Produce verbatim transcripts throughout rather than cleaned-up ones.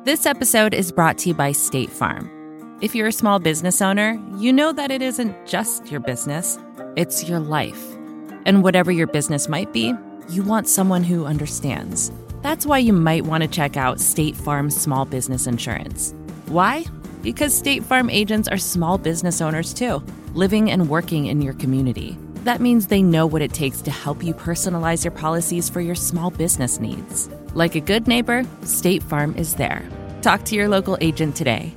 This episode is brought to you by State Farm. If you're a small business owner, you know that it isn't just your business, it's your life. And whatever your business might be, you want someone who understands. That's why you might want to check out State Farm Small Business Insurance. Why? Because State Farm agents are small business owners too, living and working in your community. That means they know what it takes to help you personalize your policies for your small business needs. Like a good neighbor, State Farm is there. Talk to your local agent today.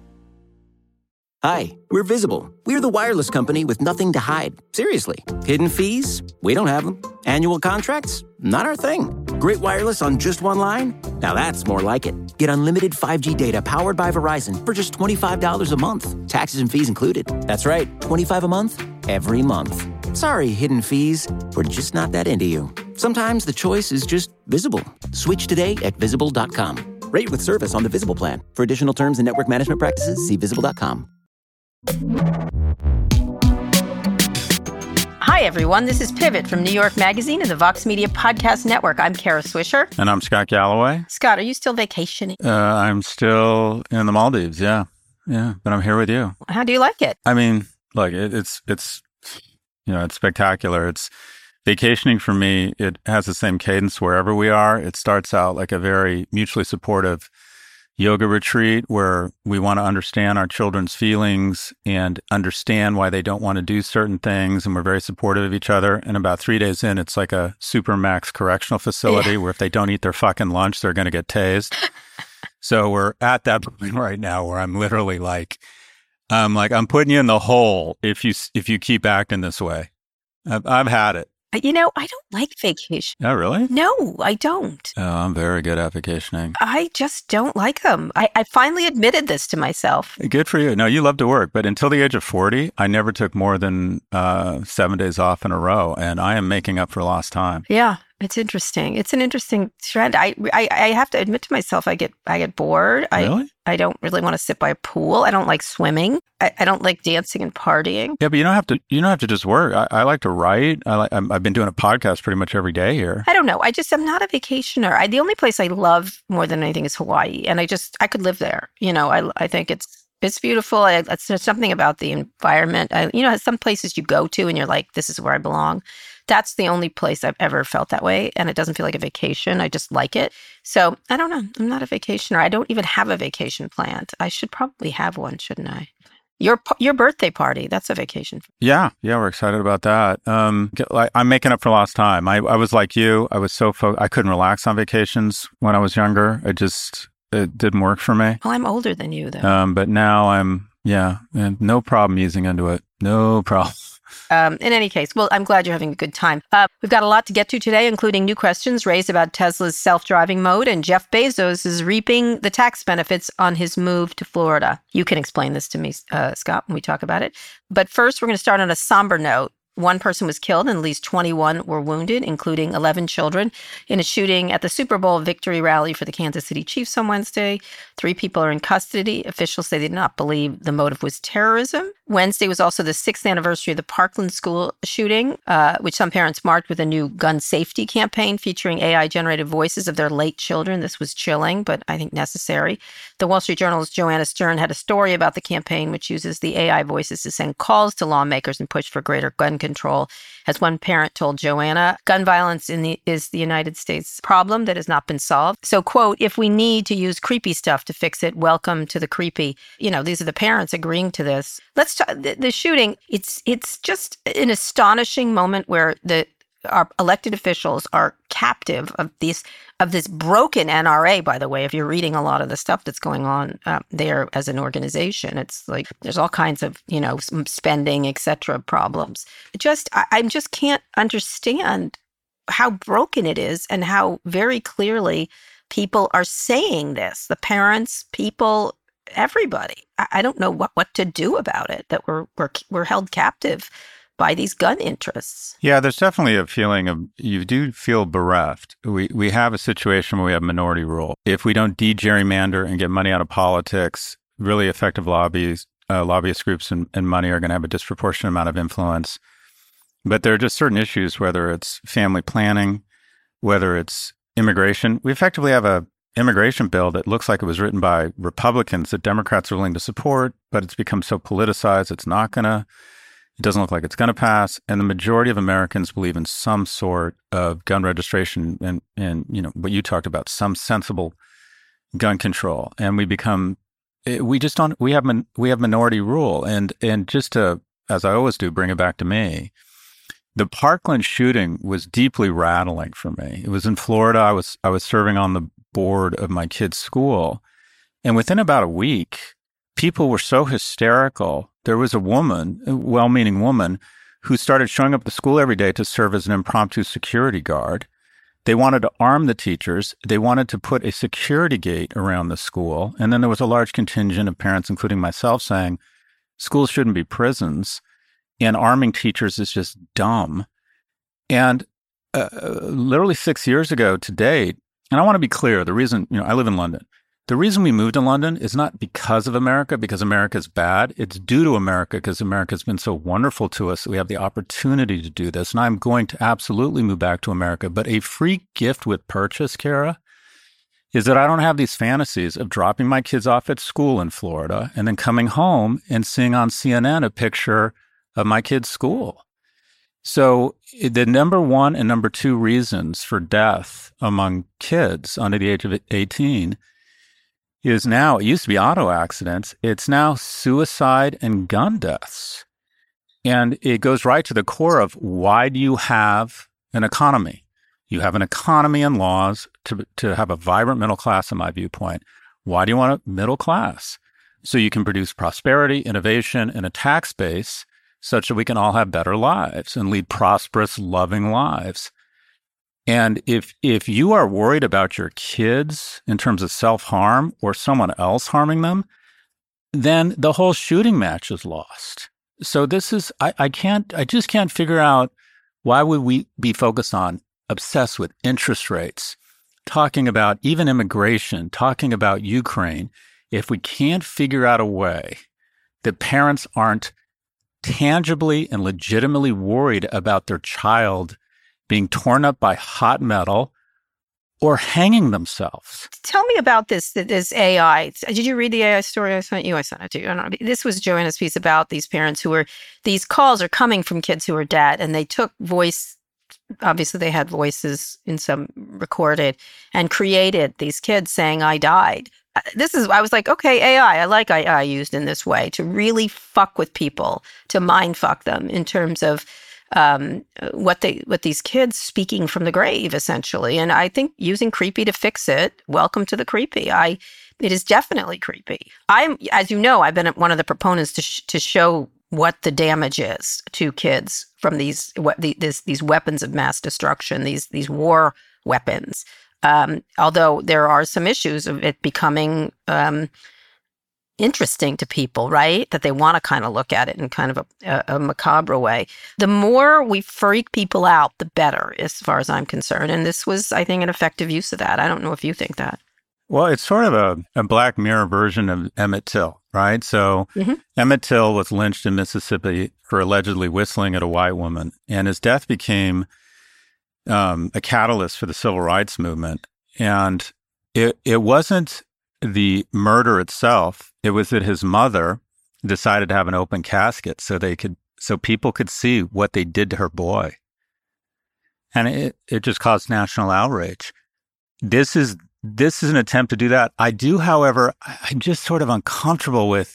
Hi, we're Visible. We're the wireless company with nothing to hide. Seriously. Hidden fees? We don't have them. Annual contracts? Not our thing. Great wireless on just one line? Now that's more like it. Get unlimited five G data powered by Verizon for just twenty-five dollars a month. Taxes and fees included. That's right, twenty-five dollars a month, every month. Sorry, hidden fees. We're just not that into you. Sometimes the choice is just Visible. Switch today at visible dot com. Rate with service on the Visible plan. For additional terms and network management practices, see visible dot com. Hi, everyone. This is Pivot from New York Magazine and the Vox Media Podcast Network. I'm Kara Swisher. And I'm Scott Galloway. Scott, are you still vacationing? Uh, I'm still in the Maldives, yeah. Yeah, but I'm here with you. How do you like it? I mean, look, it, it's, it's, you know, it's spectacular. It's vacationing for me. It has the same cadence wherever we are. It starts out like a very mutually supportive yoga retreat where we want to understand our children's feelings and understand why they don't want to do certain things. And we're very supportive of each other. And about three days in, it's like a supermax correctional facility yeah. where if they don't eat their fucking lunch, they're going to get tased. So we're at that point right now where I'm literally like, I'm like, I'm putting you in the hole if you, if you keep acting this way. I've, I've had it. You know, I don't like vacation. Oh, really? No, I don't. Oh, I'm very good at vacationing. I just don't like them. I, I finally admitted this to myself. Good for you. No, you love to work. But until the age of forty, I never took more than uh, seven days off in a row. And I am making up for lost time. Yeah. It's interesting. It's an interesting trend. I, I I have to admit to myself, I get I get bored. Really? I I don't really want to sit by a pool. I don't like swimming. I, I don't like dancing and partying. Yeah, but you don't have to. You don't have to just work. I, I like to write. I like. I'm, I've been doing a podcast pretty much every day here. I don't know. I just I'm not a vacationer. I, the only place I love more than anything is Hawaii, and I just I could live there. You know, I I think it's. It's beautiful. I, it's, there's something about the environment. I, you know, some places you go to and you're like, this is where I belong. That's the only place I've ever felt that way. And it doesn't feel like a vacation. I just like it. So I don't know. I'm not a vacationer. I don't even have a vacation planned. I should probably have one, shouldn't I? Your your birthday party, that's a vacation. Yeah. Yeah. We're excited about that. Um, like, I'm making up for lost time. I, I was like you. I was so, fo- I couldn't relax on vacations when I was younger. I just... It didn't work for me. Well, I'm older than you, though. Um, but now I'm, yeah, and no problem easing into it. No problem. Um, in any case, well, I'm glad you're having a good time. Uh, we've got a lot to get to today, including new questions raised about Tesla's self-driving mode, and Jeff Bezos is reaping the tax benefits on his move to Florida. You can explain this to me, uh, Scott, when we talk about it. But first, we're going to start on a somber note. One person was killed and at least twenty-one were wounded, including eleven children, in a shooting at the Super Bowl victory rally for the Kansas City Chiefs on Wednesday. Three people are in custody. Officials say they did not believe the motive was terrorism. Wednesday was also the sixth anniversary of the Parkland school shooting, uh, which some parents marked with a new gun safety campaign featuring A I-generated voices of their late children. This was chilling, but I think necessary. The Wall Street Journal's Joanna Stern had a story about the campaign, which uses the A I voices to send calls to lawmakers and push for greater gun control. As one parent told Joanna, gun violence in the, is the United States problem that has not been solved. So, quote, if we need to use creepy stuff to fix it, welcome to the creepy. You know, these are the parents agreeing to this. Let's talk, the, the shooting, it's it's just an astonishing moment where the our elected officials are captive of these of this broken N R A, by the way. If you're reading a lot of the stuff that's going on uh, there as an organization, it's like there's all kinds of, you know, spending, et cetera, problems. Just I, I just can't understand how broken it is and how very clearly people are saying this. The parents, people, everybody. I, I don't know what, what to do about it, that we're we're we're held captive by these gun interests. Yeah, there's definitely a feeling of, you do feel bereft. We we have a situation where we have minority rule. If we don't de-gerrymander and get money out of politics, really effective lobbies, uh, lobbyist groups and, and money are going to have a disproportionate amount of influence. But there are just certain issues, whether it's family planning, whether it's immigration. We effectively have a immigration bill that looks like it was written by Republicans that Democrats are willing to support, but it's become so politicized, it's not going to, it doesn't look like it's going to pass. And the majority of Americans believe in some sort of gun registration and, and, you know, what you talked about, some sensible gun control. And we become, we just don't, we have, we have minority rule. And, and just to, as I always do, bring it back to me, the Parkland shooting was deeply rattling for me. It was in Florida. I was I was serving on the board of my kid's school. And within about a week, people were so hysterical. There was a woman, a well-meaning woman, who started showing up at the school every day to serve as an impromptu security guard. They wanted to arm the teachers. They wanted to put a security gate around the school. And then there was a large contingent of parents, including myself, saying, schools shouldn't be prisons. And arming teachers is just dumb. And uh, literally six years ago to date, and I want to be clear, the reason, you know, I live in London. The reason we moved to London is not because of America, because America's bad. It's due to America, because America's been so wonderful to us that we have the opportunity to do this. And I'm going to absolutely move back to America. But a free gift with purchase, Kara, is that I don't have these fantasies of dropping my kids off at school in Florida and then coming home and seeing on C N N a picture of my kid's school. So the number one and number two reasons for death among kids under the age of eighteen is now, it used to be auto accidents, it's now suicide and gun deaths. And it goes right to the core of, why do you have an economy? You have an economy and laws to, to have a vibrant middle class, in my viewpoint. Why do you want a middle class? So you can produce prosperity, innovation, and a tax base such that we can all have better lives and lead prosperous, loving lives. And if if you are worried about your kids in terms of self-harm or someone else harming them, then the whole shooting match is lost. So this is, I, I can't, I just can't figure out, why would we be focused on, obsessed with interest rates, talking about even immigration, talking about Ukraine, if we can't figure out a way that parents aren't tangibly and legitimately worried about their child being torn up by hot metal or hanging themselves. Tell me about this, this A I. Did you read the A I story I sent you? I sent it to you. I don't know. This was Joanna's piece about these parents who were, these calls are coming from kids who are dead, and they took voice, obviously they had voices in some recorded, and created these kids saying, I died. This is, I was like, okay, A I, I like A I used in this way to really fuck with people, to mind fuck them in terms of um, what they, what these kids speaking from the grave, essentially. And I think using creepy to fix it, welcome to the creepy. I, it is definitely creepy. I'm, as you know, I've been one of the proponents to sh- to show what the damage is to kids from these, what the, this, these weapons of mass destruction, these, these war weapons. Um, although there are some issues of it becoming um, interesting to people, right? That they want to kind of look at it in kind of a, a, a macabre way. The more we freak people out, the better, as far as I'm concerned. And this was, I think, an effective use of that. I don't know if you think that. Well, it's sort of a, a Black Mirror version of Emmett Till, right? So mm-hmm. Emmett Till was lynched in Mississippi for allegedly whistling at a white woman, and his death became Um, a catalyst for the civil rights movement. And it it wasn't the murder itself. It was that his mother decided to have an open casket so they could, so people could see what they did to her boy. And it, it just caused national outrage. This is, this is an attempt to do that. I do, however, I'm just sort of uncomfortable with,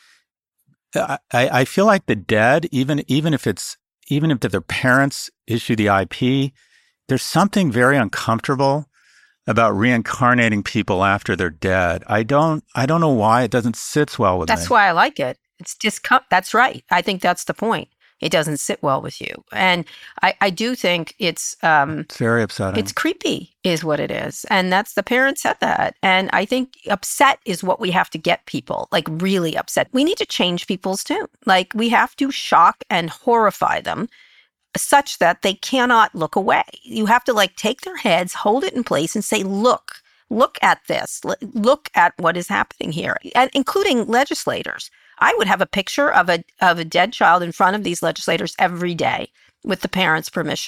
I, I feel like the dead, even, even if it's, even if their parents issue the I P, there's something very uncomfortable about reincarnating people after they're dead. I don't, I don't know why it doesn't sit well with that's me. That's why I like it. It's just, that's right. I think that's the point. It doesn't sit well with you. And I, I do think it's... Um, it's very upsetting. It's creepy is what it is. And that's, the parents said that. And I think upset is what we have to get people, like really upset. We need to change people's tune. Like we have to shock and horrify them such that they cannot look away. You have to like take their heads, hold it in place and say, look, look at this. Look at what is happening here. And including legislators. I would have a picture of a of a dead child in front of these legislators every day with the parents' permission.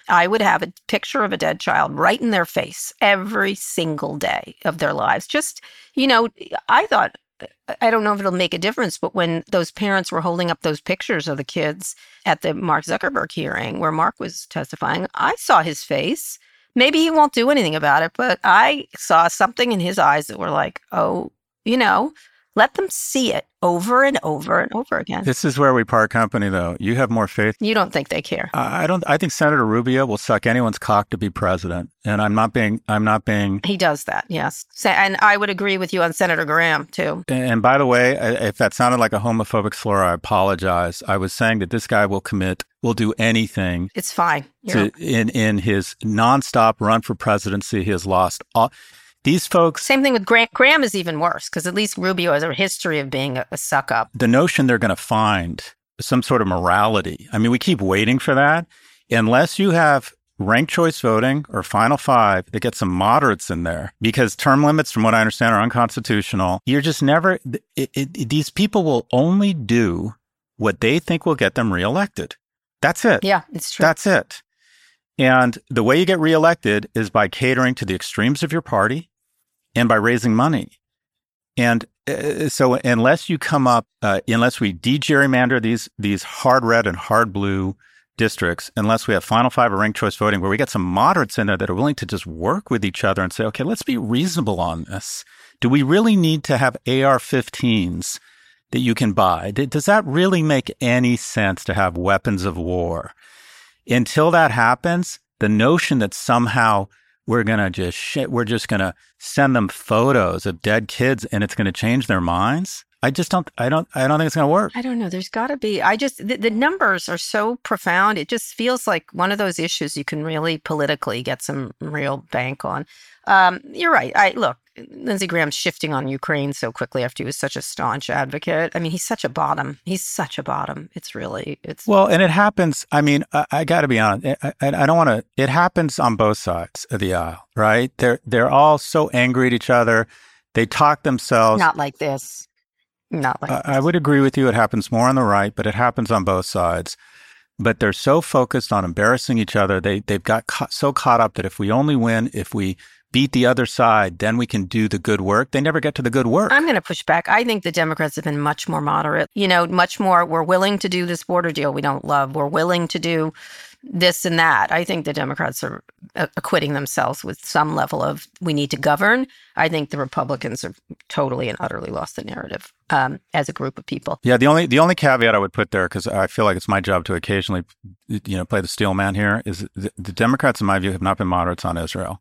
I would have a picture of a dead child right in their face every single day of their lives. Just, you know, I thought, I don't know if it'll make a difference, but when those parents were holding up those pictures of the kids at the Mark Zuckerberg hearing where Mark was testifying, I saw his face. Maybe he won't do anything about it, but I saw something in his eyes that were like, oh, you know, let them see it over and over and over again. This is where we part company, though. You have more faith. You don't think they care? I don't. I think Senator Rubio will suck anyone's cock to be president, and I'm not being. I'm not being. He does that, yes. And I would agree with you on Senator Graham too. And by the way, if that sounded like a homophobic slur, I apologize. I was saying that this guy will commit, will do anything. It's fine. To, in in his nonstop run for presidency, he has lost all. These folks... Same thing with Graham. Graham is even worse because at least Rubio has a history of being a, a suck-up. The notion they're going to find some sort of morality. I mean, we keep waiting for that. Unless you have ranked choice voting or Final Five that get some moderates in there, because term limits, from what I understand, are unconstitutional. You're just never... It, it, it, these people will only do what they think will get them reelected. That's it. Yeah, it's true. That's it. And the way you get reelected is by catering to the extremes of your party and by raising money. And uh, so unless you come up, uh, unless we de-gerrymander these these hard red and hard blue districts, unless we have Final Five or ranked choice voting where we get some moderates in there that are willing to just work with each other and say, okay, let's be reasonable on this. Do we really need to have A R fifteens that you can buy? Does that really make any sense to have weapons of war? Until that happens, the notion that somehow we're going to just shit, we're just going to send them photos of dead kids and it's going to change their minds. I just don't, I don't, I don't think it's going to work. I don't know. There's got to be, I just, the, the numbers are so profound. It just feels like one of those issues you can really politically get some real bank on. Um, you're right. I look, Lindsey Graham's shifting on Ukraine so quickly after he was such a staunch advocate. I mean, he's such a bottom. He's such a bottom. It's really, it's. Well, and it happens. I mean, I, I got to be honest. I, I, I don't want to, it happens on both sides of the aisle, right? They're, they're all so angry at each other. They talk themselves. Not like this. Not like I, this. I would agree with you. It happens more on the right, but it happens on both sides. But they're so focused on embarrassing each other. They, they've got ca- so caught up that if we only win, if we beat the other side, then we can do the good work. They never get to the good work. I'm going to push back. I think the Democrats have been much more moderate. You know, much more, we're willing to do this border deal we don't love. We're willing to do this and that. I think the Democrats are acquitting themselves with some level of, we need to govern. I think the Republicans have totally and utterly lost the narrative um, as a group of people. Yeah, the only the only caveat I would put there, because I feel like it's my job to occasionally, you know, play the steel man here, is the, the Democrats, in my view, have not been moderates on Israel.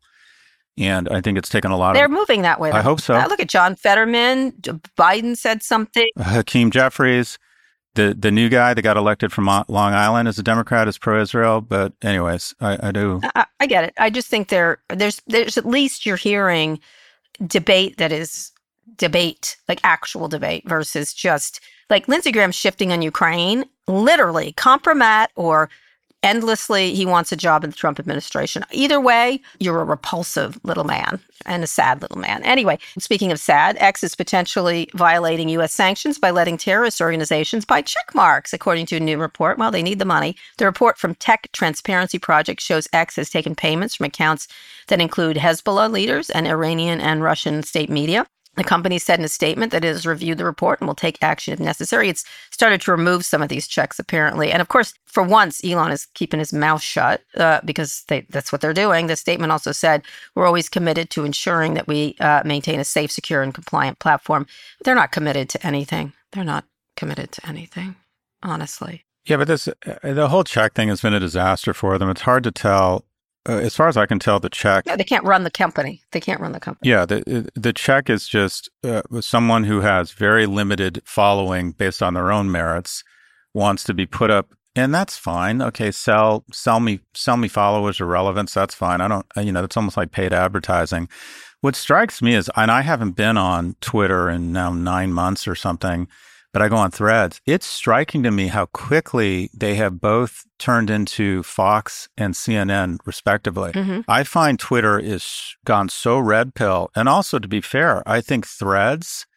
And I think it's taken a lot They're of... They're moving that way. Though. I hope so. Uh, look at John Fetterman. Biden said something. Hakeem Jeffries, the the new guy that got elected from Long Island as a Democrat, is pro-Israel. But anyways, I, I do... I, I get it. I just think there, there's, there's at least you're hearing debate that is debate, like actual debate versus just... Like Lindsey Graham shifting on Ukraine, literally compromat or... endlessly, he wants a job in the Trump administration. Either way, you're a repulsive little man and a sad little man. Anyway, speaking of sad, X is potentially violating U S sanctions by letting terrorist organizations buy check marks, according to a new report. Well, they need the money. The report from Tech Transparency Project shows X has taken payments from accounts that include Hezbollah leaders and Iranian and Russian state media. The company said in a statement that it has reviewed the report and will take action if necessary. It's started to remove some of these checks, apparently. And of course, for once, Elon is keeping his mouth shut uh, because they, that's what they're doing. The statement also said, we're always committed to ensuring that we uh, maintain a safe, secure, and compliant platform. They're not committed to anything. They're not committed to anything, honestly. Yeah, but this uh, the whole check thing has been a disaster for them. It's hard to tell. Uh, as far as I can tell, the check... No, they can't run the company. They can't run the company. Yeah, the the check is just uh, someone who has very limited following based on their own merits wants to be put up, and that's fine. Okay, sell sell me sell me followers or relevance. That's fine. I don't, you know, that's almost like paid advertising. What strikes me is, and I haven't been on Twitter in now nine months or something, but I go on Threads. It's striking to me how quickly they have both turned into Fox and C N N, respectively. Mm-hmm. I find Twitter is gone so red pill. And also, to be fair, I think Threads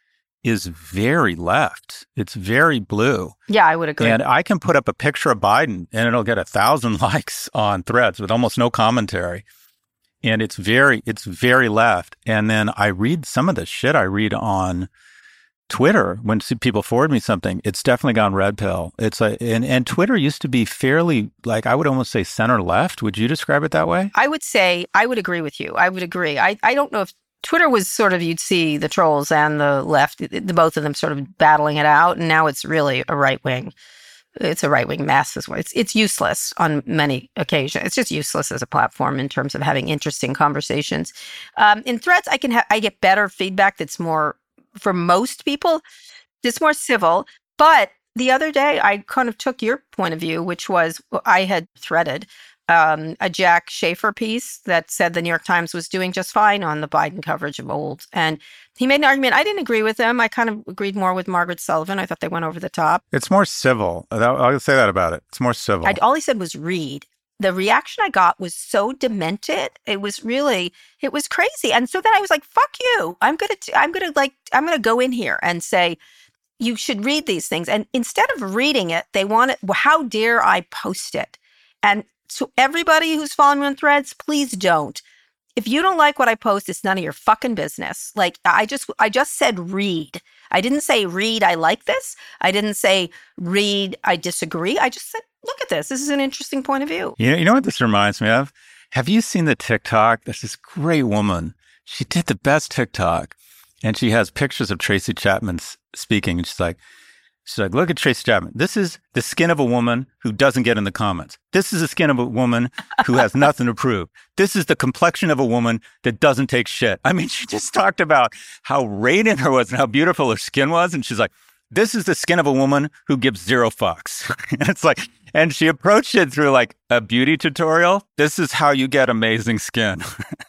is very left. It's very blue. Yeah, I would agree. And I can put up a picture of Biden and it'll get a thousand likes on Threads with almost no commentary. And it's very, it's very left. And then I read some of the shit I read on Twitter when people forward me something. It's definitely gone red pill. It's like, and, and Twitter used to be fairly, like, I would almost say center left. Would you describe it that way? I would say, I would agree with you. I would agree. I, I don't know if Twitter was sort of, you'd see the trolls and the left, the, the both of them sort of battling it out. And now it's really a right wing. It's a right-wing mess. It's it's useless on many occasions. It's just useless as a platform in terms of having interesting conversations. Um, in Threads, I can ha- I get better feedback that's more, for most people, it's more civil. But the other day, I kind of took your point of view, which was I had threaded um, a Jack Schaefer piece that said the New York Times was doing just fine on the Biden coverage of old. And he made an argument. I didn't agree with him. I kind of agreed more with Margaret Sullivan. I thought they went over the top. It's more civil. I'll say that about it. It's more civil. I'd, all he said was read. The reaction I got was so demented. It was really, it was crazy. And so then I was like, fuck you. I'm going to, I'm going to like, I'm going to go in here and say, you should read these things. And instead of reading it, they want it, well, how dare I post it? And so everybody who's following me on Threads, please don't. If you don't like what I post, it's none of your fucking business. Like I just, I just said read. I didn't say read, I like this. I didn't say read, I disagree. I just said, look at this. This is an interesting point of view. You know, you know what this reminds me of? Have you seen the TikTok? There's this great woman. She did the best TikTok. And she has pictures of Tracy Chapman speaking. And she's like, She's like, look at Tracy Chapman. This is the skin of a woman who doesn't get in the comments. This is the skin of a woman who has nothing to prove. This is the complexion of a woman that doesn't take shit. I mean, she just talked about how radiant her was and how beautiful her skin was. And she's like, this is the skin of a woman who gives zero fucks. And it's like, and she approached it through like a beauty tutorial. This is how you get amazing skin.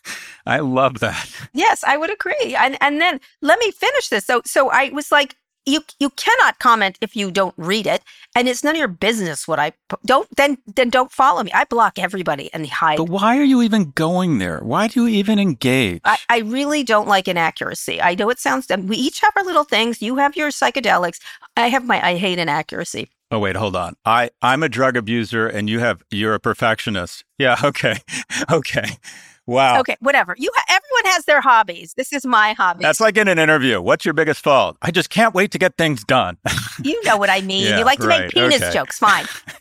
I love that. Yes, I would agree. And and then let me finish this. So so I was like, You you cannot comment if you don't read it, and it's none of your business what I don't. Then then don't follow me. I block everybody and hide. But why are you even going there? Why do you even engage? I, I really don't like inaccuracy. I know it sounds dumb. We each have our little things. You have your psychedelics. I have my. I hate inaccuracy. Oh wait, hold on. I I'm a drug abuser, and you have you're a perfectionist. Yeah. Okay. Okay. Wow. Okay, whatever. You ha- everyone has their hobbies. This is my hobby. That's like in an interview. What's your biggest fault? I just can't wait to get things done. You know what I mean. Yeah, you like to right. make penis Okay. jokes. Fine.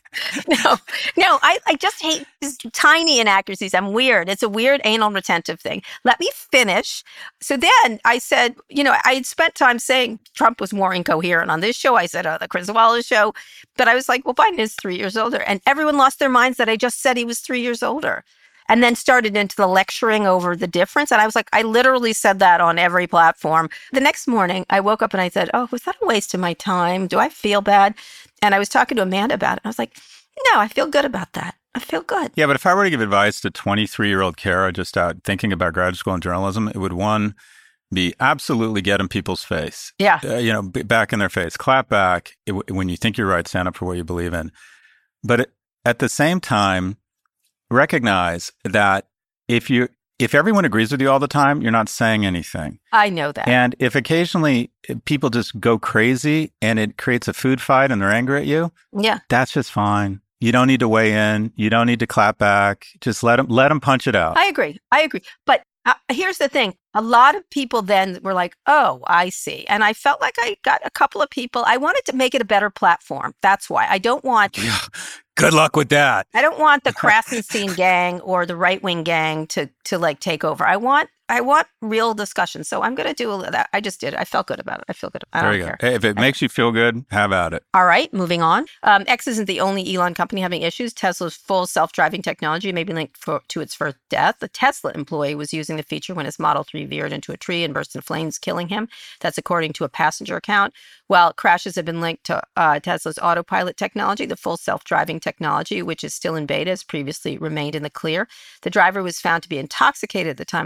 No, no, I, I just hate these tiny inaccuracies. I'm weird. It's a weird anal retentive thing. Let me finish. So then I said, you know, I had spent time saying Trump was more incoherent on this show. I said on the Chris Wallace show. But I was like, well, Biden is three years older. And everyone lost their minds that I just said he was three years older. And then started into the lecturing over the difference. And I was like, I literally said that on every platform. The next morning, I woke up and I said, oh, was that a waste of my time? Do I feel bad? And I was talking to Amanda about it. And I was like, no, I feel good about that. I feel good. Yeah, but if I were to give advice to twenty-three-year-old Kara just out thinking about graduate school and journalism, it would, one, be absolutely get in people's face. Yeah. Uh, you know, b- back in their face. Clap back it, when you think you're right. Stand up for what you believe in. But it, at the same time, recognize that if you if everyone agrees with you all the time, you're not saying anything. I know that. And if occasionally people just go crazy and it creates a food fight and they're angry at you, yeah, that's just fine. You don't need to weigh in. You don't need to clap back. Just let them let them punch it out. I agree. I agree. But uh, here's the thing. A lot of people then were like, oh, I see. And I felt like I got a couple of people. I wanted to make it a better platform. That's why. I don't want... Good luck with that. I don't want the Krasenstein gang or the right-wing gang to to like take over. I want I want real discussion. So I'm going to do a little that. I just did. I felt good about it. I feel good. I Very don't good. care. Hey, if it makes you feel good, have at it. All right, moving on. Um, X isn't the only Elon company having issues. Tesla's full self-driving technology may be linked for, to its first death. The Tesla employee was using the feature when his Model three veered into a tree and burst in flames, killing him. That's according to a passenger account. While crashes have been linked to uh, Tesla's autopilot technology, the full self-driving technology, which is still in beta, has previously remained in the clear. The driver was found to be intoxicated at the time of the crash,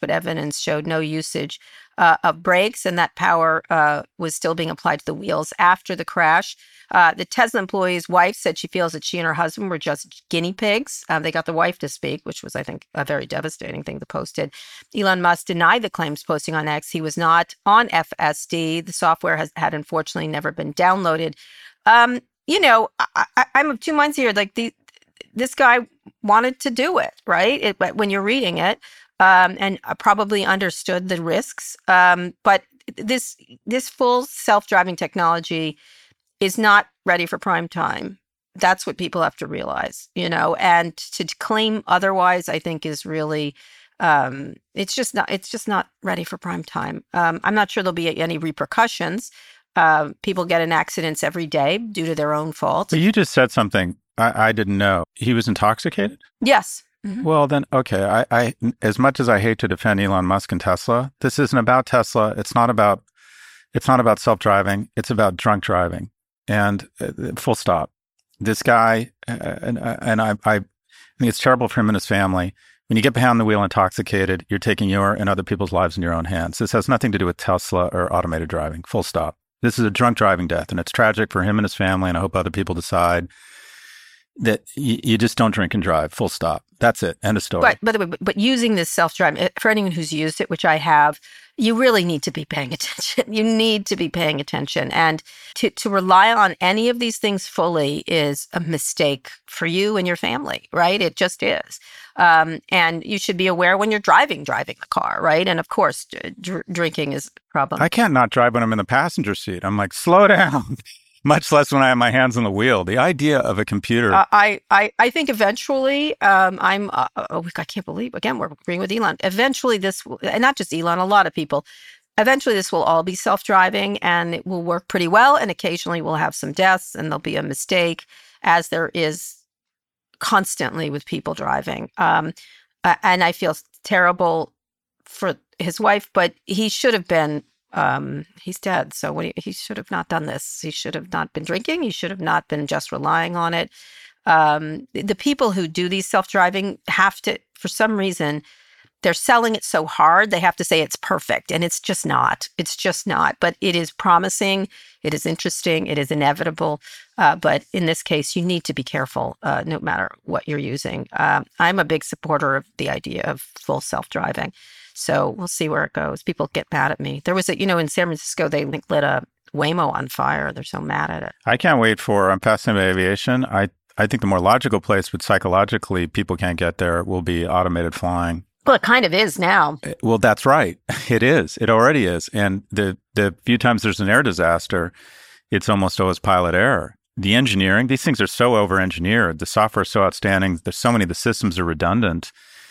but evidence showed no usage uh, of brakes, and that power uh, was still being applied to the wheels after the crash. Uh, the Tesla employee's wife said she feels that she and her husband were just guinea pigs. Um, they got the wife to speak, which was, I think, a very devastating thing to post it. Elon Musk denied the claims posting on X. He was not on F S D. The software has had unfortunately never been downloaded. Um, you know, I, I, I'm of two minds here. Like the, this guy wanted to do it, right? It, but when you're reading it, um, and probably understood the risks. Um, but this this full self-driving technology is not ready for prime time. That's what people have to realize, you know, and to claim otherwise, I think is really, um, it's just not, it's just not ready for prime time. Um, I'm not sure there'll be any repercussions. Uh, people get in accidents every day due to their own fault. But you just said something I, I didn't know. He was intoxicated? Yes. Mm-hmm. Well, then, okay. I, I, as much as I hate to defend Elon Musk and Tesla, this isn't about Tesla. It's not about, it's not about self-driving. It's about drunk driving. And uh, full stop. This guy, uh, and, uh, and I, I think it's terrible for him and his family. When you get behind the wheel intoxicated, you're taking your and other people's lives in your own hands. This has nothing to do with Tesla or automated driving. Full stop. This is a drunk driving death, and it's tragic for him and his family, and I hope other people decide that y- you just don't drink and drive. Full stop. That's it. End of story. But, by the way, but, but using this self-driving, for anyone who's used it, which I have, you really need to be paying attention. You need to be paying attention. And to, to rely on any of these things fully is a mistake for you and your family, right? It just is. Um, and you should be aware when you're driving, driving the car, right? And of course, dr- drinking is a problem. I can't not drive when I'm in the passenger seat. I'm like, slow down. Much less when I have my hands on the wheel. The idea of a computer. Uh, I, I, I think eventually, um, I'm, uh, oh, I can't believe, again, we're agreeing with Elon. Eventually this, will, and not just Elon, a lot of people, eventually this will all be self-driving and it will work pretty well. And occasionally we'll have some deaths and there'll be a mistake, as there is constantly with people driving. Um, uh, and I feel terrible for his wife, but he should have been Um, he's dead. So what he, he should have not done this. He should have not been drinking. He should have not been just relying on it. Um, the people who do these self-driving have to, for some reason, they're selling it so hard. They have to say it's perfect, and it's just not. It's just not. But it is promising. It is interesting. It is inevitable. Uh, but in this case, you need to be careful, uh, no matter what you're using. Um, I'm a big supporter of the idea of full self-driving. So we'll see where it goes. People get mad at me. There was a, you know, in San Francisco, they lit a Waymo on fire. They're so mad at it. I can't wait for, I'm fascinated by aviation. I, I think the more logical place, but psychologically people can't get there, will be automated flying. Well, it kind of is now. Well, that's right. It is. It already is. And the, the few times there's an air disaster, it's almost always pilot error. The engineering, these things are so over-engineered. The software is so outstanding. There's so many, the systems are redundant.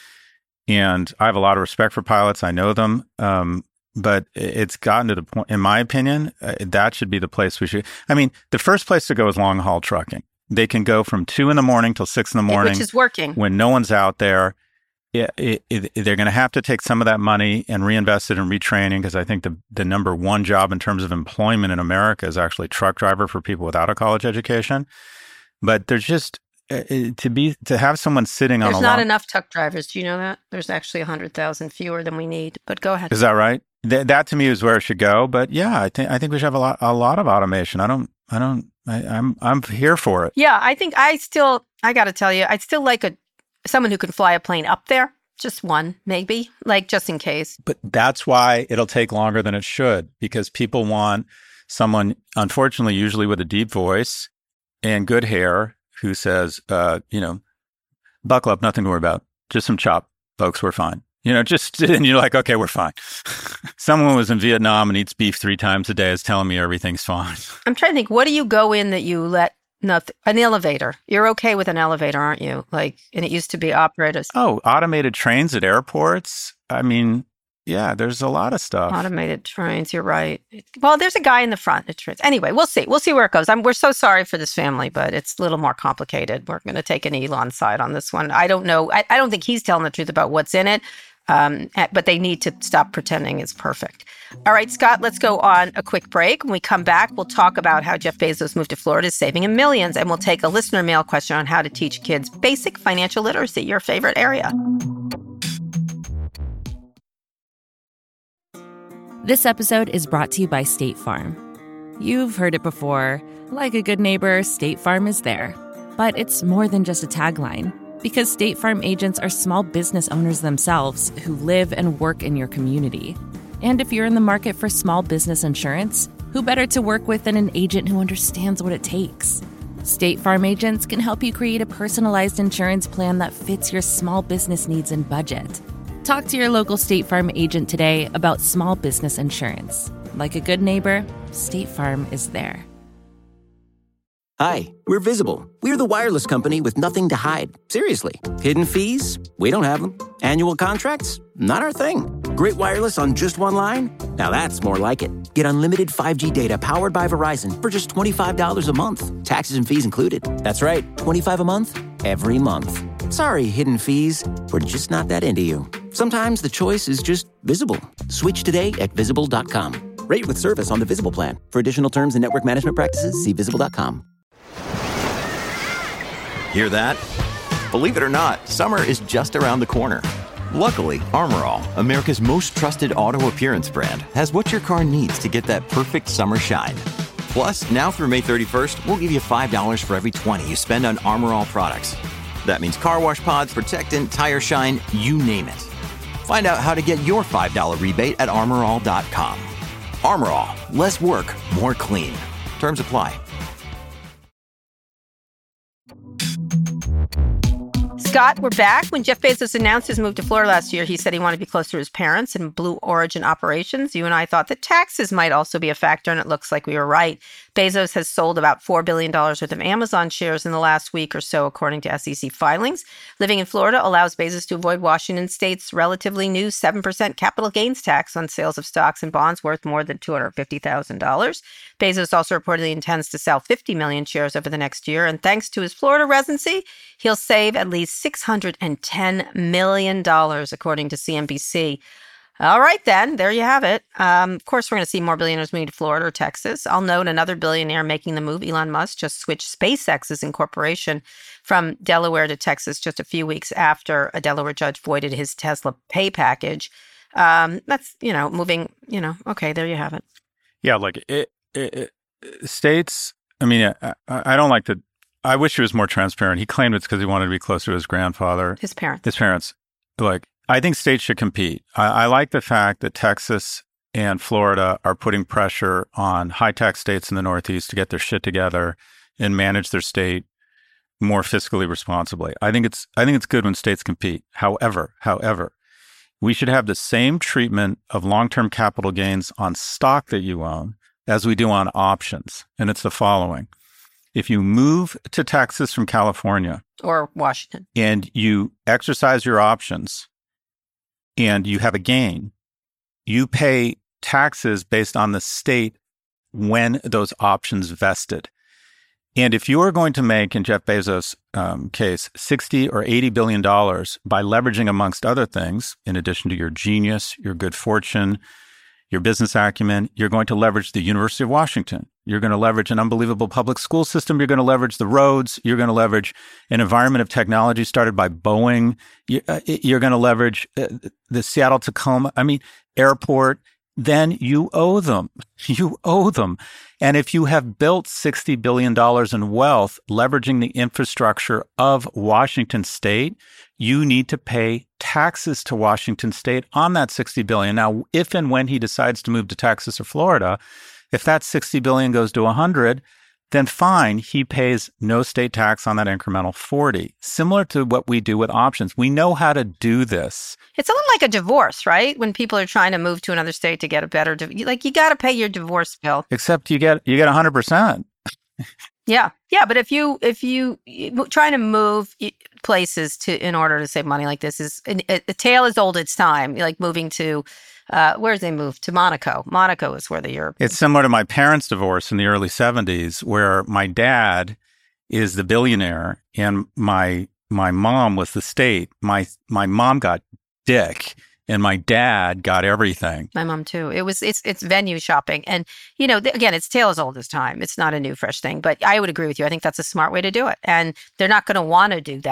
And I have a lot of respect for pilots. I know them. Um, but it's gotten to the point, in my opinion, uh, that should be the place we should. I mean, the first place to go is long haul trucking. They can go from two in the morning till six in the morning. Which is working. When no one's out there. It, it, it, they're going to have to take some of that money and reinvest it in retraining, because I think the, the number one job in terms of employment in America is actually truck driver for people without a college education. But there's just, to be to have someone sitting There's on a not long, enough truck drivers. Do you know that? There's actually one hundred thousand fewer than we need. But go ahead. Is that right? Th- that to me is where it should go. But yeah, I think I think we should have a lot a lot of automation. I don't I don't I, I'm I'm here for it. Yeah, I think I still I got to tell you, I'd still like a someone who can fly a plane up there. Just one, maybe, like just in case. But that's why it'll take longer than it should, because people want someone, unfortunately, usually with a deep voice and good hair, who says, uh, you know, buckle up, nothing to worry about. Just some chop, folks, we're fine. You know, just, and you're like, okay, we're fine. Someone who was in Vietnam and eats beef three times a day is telling me everything's fine. I'm trying to think, what do you go in that you let nothing? An elevator. You're okay with an elevator, aren't you? Like, and it used to be operators. Oh, automated trains at airports. I mean, yeah, there's a lot of stuff. Automated trains, you're right. Well, there's a guy in the front at trains. Anyway, we'll see. We'll see where it goes. I'm, we're so sorry for this family, but it's a little more complicated. We're going to take an Elon side on this one. I don't know. I, I don't think he's telling the truth about what's in it, um, but they need to stop pretending it's perfect. All right, Scott, let's go on a quick break. When we come back, we'll talk about how Jeff Bezos' move to Florida is saving him millions, and we'll take a listener mail question on how to teach kids basic financial literacy, your favorite area. This episode is brought to you by State Farm. You've heard it before. Like a good neighbor, State Farm is there. But it's more than just a tagline, because State Farm agents are small business owners themselves who live and work in your community. And if you're in the market for small business insurance, who better to work with than an agent who understands what it takes? State Farm agents can help you create a personalized insurance plan that fits your small business needs and budget. Talk to your local State Farm agent today about small business insurance. Like a good neighbor, State Farm is there. Hi, we're Visible. We're the wireless company with nothing to hide. Seriously. Hidden fees? We don't have them. Annual contracts? Not our thing. Great wireless on just one line? Now that's more like it. Get unlimited five G data powered by Verizon for just twenty-five dollars a month. Taxes and fees included. That's right, twenty-five dollars a month, every month. Sorry, hidden fees. We're just not that into you. Sometimes the choice is just Visible. Switch today at visible dot com. Rate with service on the Visible plan. For additional terms and network management practices, see visible dot com. Hear that? Believe it or not, summer is just around the corner. Luckily, Armor All, America's most trusted auto appearance brand, has what your car needs to get that perfect summer shine. Plus, now through May thirty-first, we'll give you five dollars for every twenty you spend on Armor All products. That means car wash pods, protectant, tire shine, you name it. Find out how to get your five dollars rebate at armor all dot com. Armor All, less work, more clean. Terms apply. Scott, we're back. When Jeff Bezos announced his move to Florida last year, he said he wanted to be close to his parents and Blue Origin operations. You and I thought that taxes might also be a factor, and it looks like we were right. Bezos has sold about four billion dollars worth of Amazon shares in the last week or so, according to S E C filings. Living in Florida allows Bezos to avoid Washington State's relatively new seven percent capital gains tax on sales of stocks and bonds worth more than two hundred fifty thousand dollars. Bezos also reportedly intends to sell fifty million shares over the next year, and thanks to his Florida residency, he'll save at least six hundred ten million dollars, according to C N B C. All right, then. There you have it. Um, of course, we're going to see more billionaires moving to Florida or Texas. I'll note another billionaire making the move, Elon Musk, just switched SpaceX's incorporation from Delaware to Texas just a few weeks after a Delaware judge voided his Tesla pay package. Um, that's, you know, moving, you know, okay, there you have it. Yeah, like it, it, it states, I mean, I, I don't like to, I wish he was more transparent. He claimed it's because he wanted to be closer to his grandfather. His parents. His parents. Like, I think states should compete. I, I like the fact that Texas and Florida are putting pressure on high-tax states in the Northeast to get their shit together and manage their state more fiscally responsibly. I think it's I think it's good when states compete. However, however, we should have the same treatment of long-term capital gains on stock that you own as we do on options. And it's the following. If you move to Texas from California or Washington and you exercise your options and you have a gain, you pay taxes based on the state when those options vested. And if you are going to make, in Jeff Bezos' um, case, sixty or eighty billion dollars by leveraging, amongst other things, in addition to your genius, your good fortune, your business acumen, you're going to leverage the University of Washington. You're going to leverage an unbelievable public school system. You're going to leverage the roads. You're going to leverage an environment of technology started by Boeing. You, uh, you're going to leverage uh, the Seattle Tacoma, I mean, airport. Then you owe them. You owe them. And if you have built sixty billion dollars in wealth leveraging the infrastructure of Washington State, you need to pay taxes to Washington State on that sixty billion dollars. Now, if and when he decides to move to Texas or Florida, if that sixty billion dollars goes to one hundred, then fine, he pays no state tax on that incremental forty. Similar to what we do with options. We know how to do this. It's a little like a divorce, right? When people are trying to move to another state to get a better, div- like you got to pay your divorce bill. Except you get you get one hundred percent. Yeah. Yeah. But if you, if you, you trying to move places to, in order to save money like this is, a, a tale as old as time, like moving to, uh, where's they moved? To Monaco. Monaco is where the Europe. It's similar to my parents' divorce in the early seventies, where my dad is the billionaire and my, my mom was the state. My, my mom got dick. And my dad got everything. My mom too. It was it's it's venue shopping, and you know th- again, it's tale as old as time. It's not a new fresh thing, but I would agree with you. I think that's a smart way to do it, and they're not going to want to do that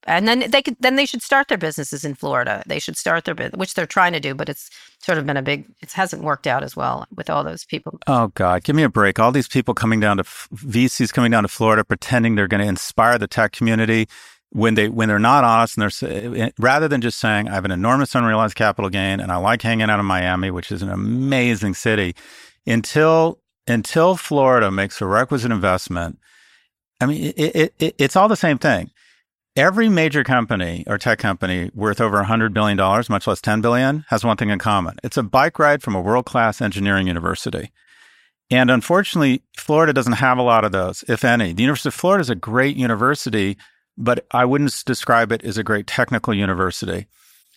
And then they could, then they should start their businesses in Florida. They should start their business, which they're trying to do, but it's sort of been a big, it hasn't worked out as well with all those people. Oh God, give me a break. All these people coming down to, V Cs coming down to Florida, pretending they're going to inspire the tech community when they, when they're not honest, and they're, rather than just saying, I have an enormous unrealized capital gain and I like hanging out in Miami, which is an amazing city, until, until Florida makes a requisite investment. I mean, it, it, it, it's all the same thing. Every major company or tech company worth over one hundred billion dollars, much less ten billion dollars, has one thing in common. It's a bike ride from a world-class engineering university. And unfortunately, Florida doesn't have a lot of those, if any. The University of Florida is a great university, but I wouldn't describe it as a great technical university.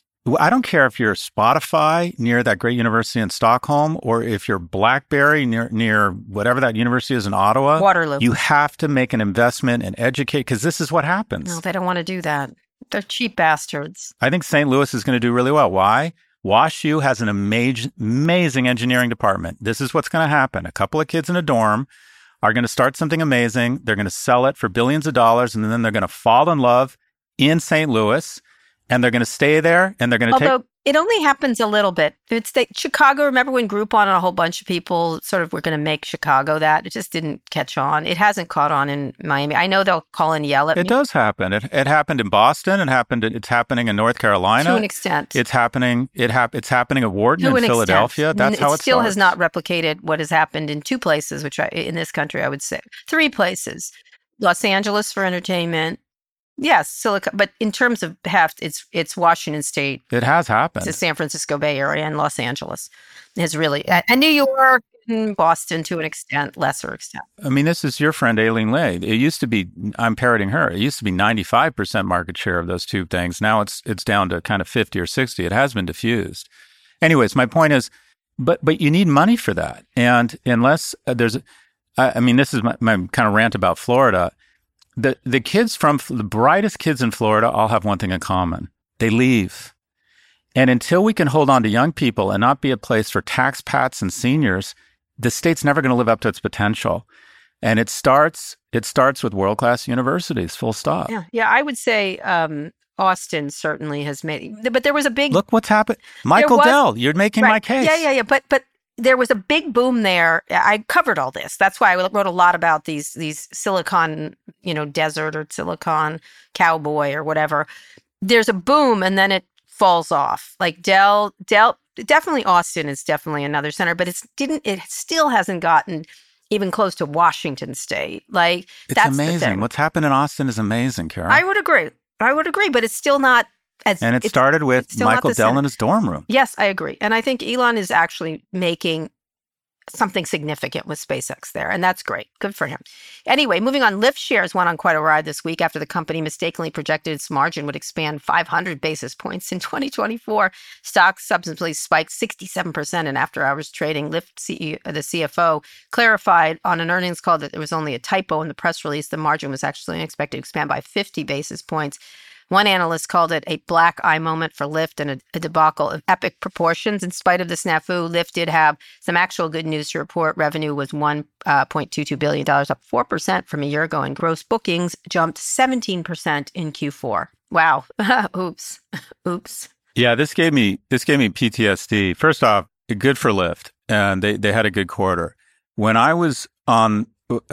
I don't care if you're Spotify near that great university in Stockholm, or if you're BlackBerry near near whatever that university is in Ottawa. Waterloo. You have to make an investment and educate, because this is what happens. No, they don't want to do that. They're cheap bastards. I think Saint Louis is going to do really well. Why? WashU has an amazing, amazing engineering department. This is what's going to happen. A couple of kids in a dorm are going to start something amazing. They're going to sell it for billions of dollars, and then they're going to fall in love in Saint Louis. And they're going to stay there, and they're going to take... Although it only happens a little bit. It's the, Chicago, remember when Groupon and a whole bunch of people sort of were going to make Chicago that? It just didn't catch on. It hasn't caught on in Miami. I know they'll call and yell at it me. It does happen. It it happened in Boston. It happened. It's happening in North Carolina. To an extent. It's happening. It hap, It's happening at Wharton in Philadelphia. Extent. That's it how it still starts. has not replicated what has happened in two places, which I, in this country, I would say. Three places. Los Angeles for entertainment. Yes, Silicon, but in terms of heft, it's it's Washington State. It has happened. It's the San Francisco Bay Area and Los Angeles. It's really, and New York and Boston to an extent, lesser extent. I mean, this is your friend Aileen Lay. It used to be, I'm parroting her, it used to be ninety-five percent market share of those two things. Now it's it's down to kind of fifty or sixty. It has been diffused. Anyways, my point is, but but you need money for that. And unless uh, there's, I, I mean, this is my, my kind of rant about Florida. The the kids from the brightest kids in Florida all have one thing in common. They leave. And until we can hold on to young people and not be a place for tax pats and seniors, the state's never going to live up to its potential. And it starts it starts with world-class universities, full stop. Yeah, yeah, I would say um, Austin certainly has made, but there was a big... Look what's happened. Michael was, Dell, you're making right, my case. Yeah, yeah, yeah, but but there was a big boom there. I covered all this. That's why I wrote a lot about these these Silicon, you know, desert or Silicon cowboy or whatever. There's a boom and then it falls off. Like Dell, Dell, definitely Austin is definitely another center, but it's didn't. It still hasn't gotten even close to Washington State. Like it's that's amazing. What's happened in Austin is amazing, Kara. I would agree. I would agree, but it's still not. As, and it started with Michael Dell in his dorm room. Yes, I agree. And I think Elon is actually making something significant with SpaceX there. And that's great. Good for him. Anyway, moving on, Lyft shares went on quite a ride this week after the company mistakenly projected its margin would expand five hundred basis points in twenty twenty-four. Stocks subsequently spiked sixty-seven percent in after-hours trading. Lyft C E O, the C F O, clarified on an earnings call that there was only a typo in the press release. The margin was actually expected to expand by fifty basis points. One analyst called it a black eye moment for Lyft and a, a debacle of epic proportions. In spite of the snafu, Lyft did have some actual good news to report. Revenue was one point two two billion dollars, up four percent from a year ago, and gross bookings jumped seventeen percent in Q four. Wow. Oops. Oops. Yeah, this gave me this gave me P T S D. First off, good for Lyft, and they, they had a good quarter. When I was on,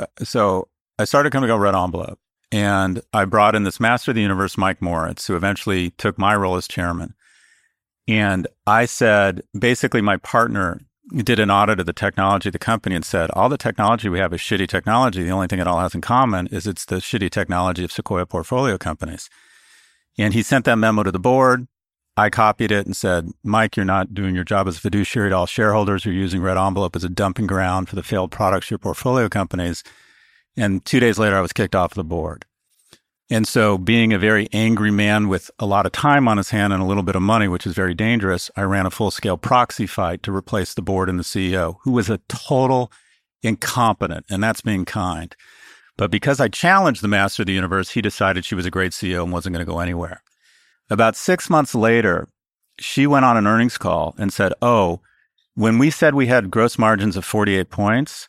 so I started coming to Red Envelope. And I brought in this master of the universe, Mike Moritz, who eventually took my role as chairman. And I said, basically, my partner did an audit of the technology of the company and said, all the technology we have is shitty technology. The only thing it all has in common is it's the shitty technology of Sequoia portfolio companies. And he sent that memo to the board. I copied it and said, Mike, you're not doing your job as a fiduciary to all shareholders. You're using Red Envelope as a dumping ground for the failed products of your portfolio companies. And two days later, I was kicked off the board. And so being a very angry man with a lot of time on his hand and a little bit of money, which is very dangerous, I ran a full-scale proxy fight to replace the board and the C E O, who was a total incompetent, and that's being kind. But because I challenged the master of the universe, he decided she was a great C E O and wasn't going to go anywhere. About six months later, she went on an earnings call and said, oh, when we said we had gross margins of forty-eight points,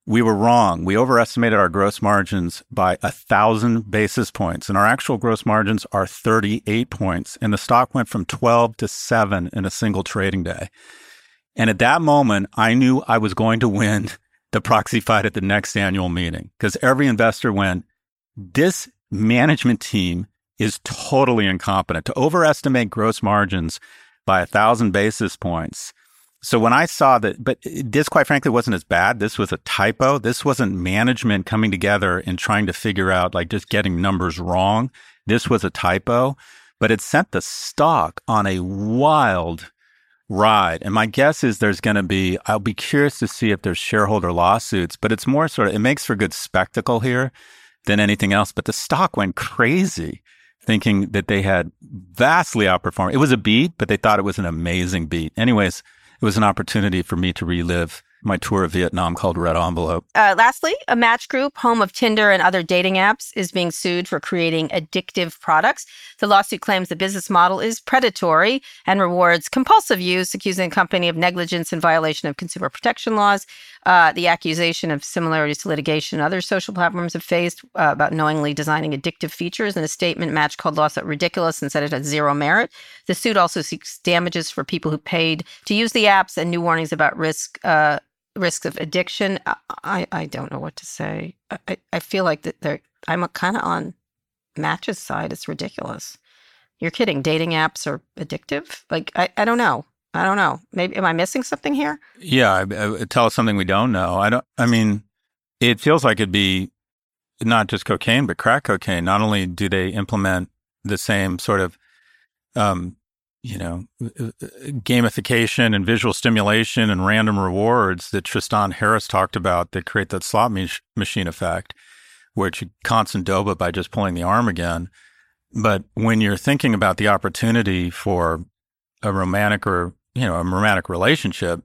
we were wrong. We overestimated our gross margins by a thousand basis points, and our actual gross margins are thirty-eight points. And the stock went from twelve to seven in a single trading day. And at that moment, I knew I was going to win the proxy fight at the next annual meeting, because every investor went, this management team is totally incompetent to overestimate gross margins by a thousand basis points. So when I saw that, but this quite frankly wasn't as bad. This was a typo. This wasn't management coming together and trying to figure out, like, just getting numbers wrong. This was a typo, but it sent the stock on a wild ride. And my guess is there's going to be, I'll be curious to see if there's shareholder lawsuits, but it's more sort of, it makes for good spectacle here than anything else. But the stock went crazy thinking that they had vastly outperformed. It was a beat, but they thought it was an amazing beat. Anyways, it was an opportunity for me to relive my tour of Vietnam called Red Envelope. Uh, lastly, a Match Group, home of Tinder and other dating apps, is being sued for creating addictive products. The lawsuit claims the business model is predatory and rewards compulsive use, accusing the company of negligence in violation of consumer protection laws. Uh, the accusation of similarities to litigation other social platforms have faced uh, about knowingly designing addictive features. In a statement, Match called lawsuit ridiculous and said it had zero merit. The suit also seeks damages for people who paid to use the apps and new warnings about risk uh, risks of addiction. I, I don't know what to say. I, I feel like that they're, I'm kind of on Match's side. It's ridiculous. You're kidding. Dating apps are addictive? Like, I, I don't know. I don't know. Maybe, am I missing something here? Yeah, I, I, tell us something we don't know. I don't. I mean, it feels like it'd be not just cocaine, but crack cocaine. Not only do they implement the same sort of, um, you know, gamification and visual stimulation and random rewards that Tristan Harris talked about that create that slot mach- machine effect, where you constant dopa by just pulling the arm again. But when you're thinking about the opportunity for a romantic or, you know, a romantic relationship,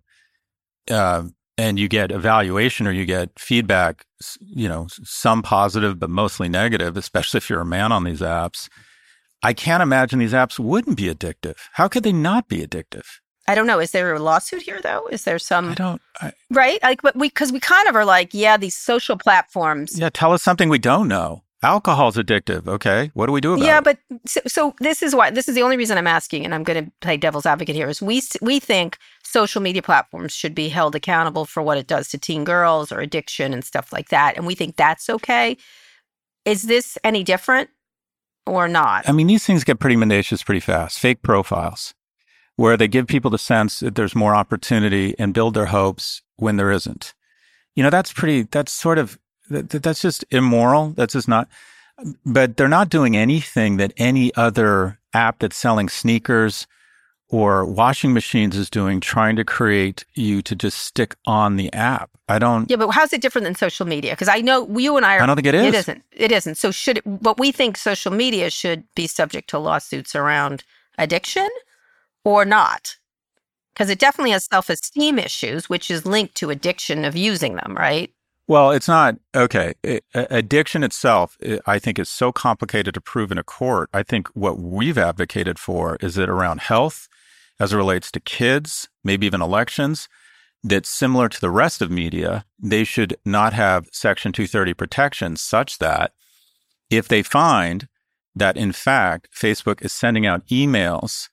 uh, and you get evaluation or you get feedback, you know, some positive, but mostly negative, especially if you're a man on these apps, I can't imagine these apps wouldn't be addictive. How could they not be addictive? I don't know. Is there a lawsuit here, though? Is there some... I don't... I, right? Like, but we, because we kind of are like, yeah, these social platforms... Yeah, tell us something we don't know. Alcohol's addictive. Okay. What do we do about yeah, it? Yeah, but so, so this is why, this is the only reason I'm asking, and I'm going to play devil's advocate here, is we we think social media platforms should be held accountable for what it does to teen girls or addiction and stuff like that. And we think that's okay. Is this any different or not? I mean, these things get pretty mendacious pretty fast. Fake profiles, where they give people the sense that there's more opportunity and build their hopes when there isn't. You know, that's pretty, that's sort of, That, that's just immoral. That's just not, but they're not doing anything that any other app that's selling sneakers or washing machines is doing, trying to create you to just stick on the app. I don't. Yeah, but how's it different than social media? Because I know you and I are. I don't think it is. It isn't. It isn't. So should it, but we think social media should be subject to lawsuits around addiction or not? Because it definitely has self-esteem issues, which is linked to addiction of using them, right? Well, it's not, okay. It, addiction itself, it, I think, is so complicated to prove in a court. I think what we've advocated for is that around health, as it relates to kids, maybe even elections, that similar to the rest of media, they should not have Section two thirty protections such that if they find that, in fact, Facebook is sending out emails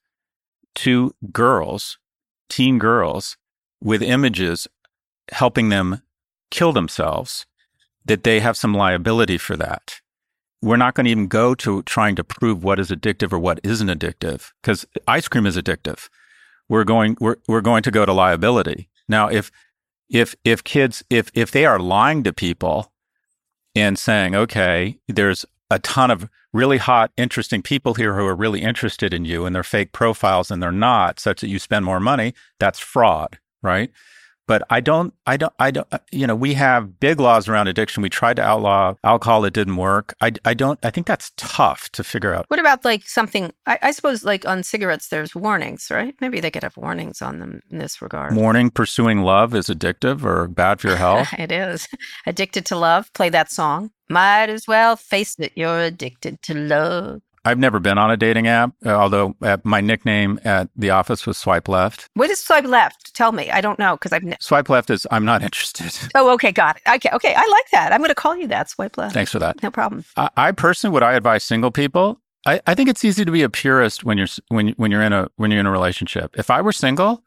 to girls, teen girls, with images helping them kill themselves, that they have some liability for that. We're not going to even go to trying to prove what is addictive or what isn't addictive, because ice cream is addictive. We're going we're we're going to go to liability. Now, if if if kids if if they are lying to people and saying, okay, there's a ton of really hot, interesting people here who are really interested in you, and they're fake profiles and they're not, such that you spend more money, that's fraud, right? But I don't, I don't, I don't, you know, we have big laws around addiction. We tried to outlaw alcohol. It didn't work. I, I don't, I think that's tough to figure out. What about like something, I, I suppose like on cigarettes, there's warnings, right? Maybe they could have warnings on them in this regard. Warning, pursuing love is addictive or bad for your health. It is. Addicted to love. Play that song. Might as well face it. You're addicted to love. I've never been on a dating app, uh, although uh, my nickname at the office was Swipe Left. What is Swipe Left? Tell me. I don't know because I've... Ne- Swipe Left is I'm not interested. Oh, okay. Got it. Okay. Okay. I like that. I'm going to call you that, Swipe Left. Thanks for that. No problem. I, I personally, would I advise single people? I, I think it's easy to be a purist when you're when when you're in a when you're in a relationship. If I were single,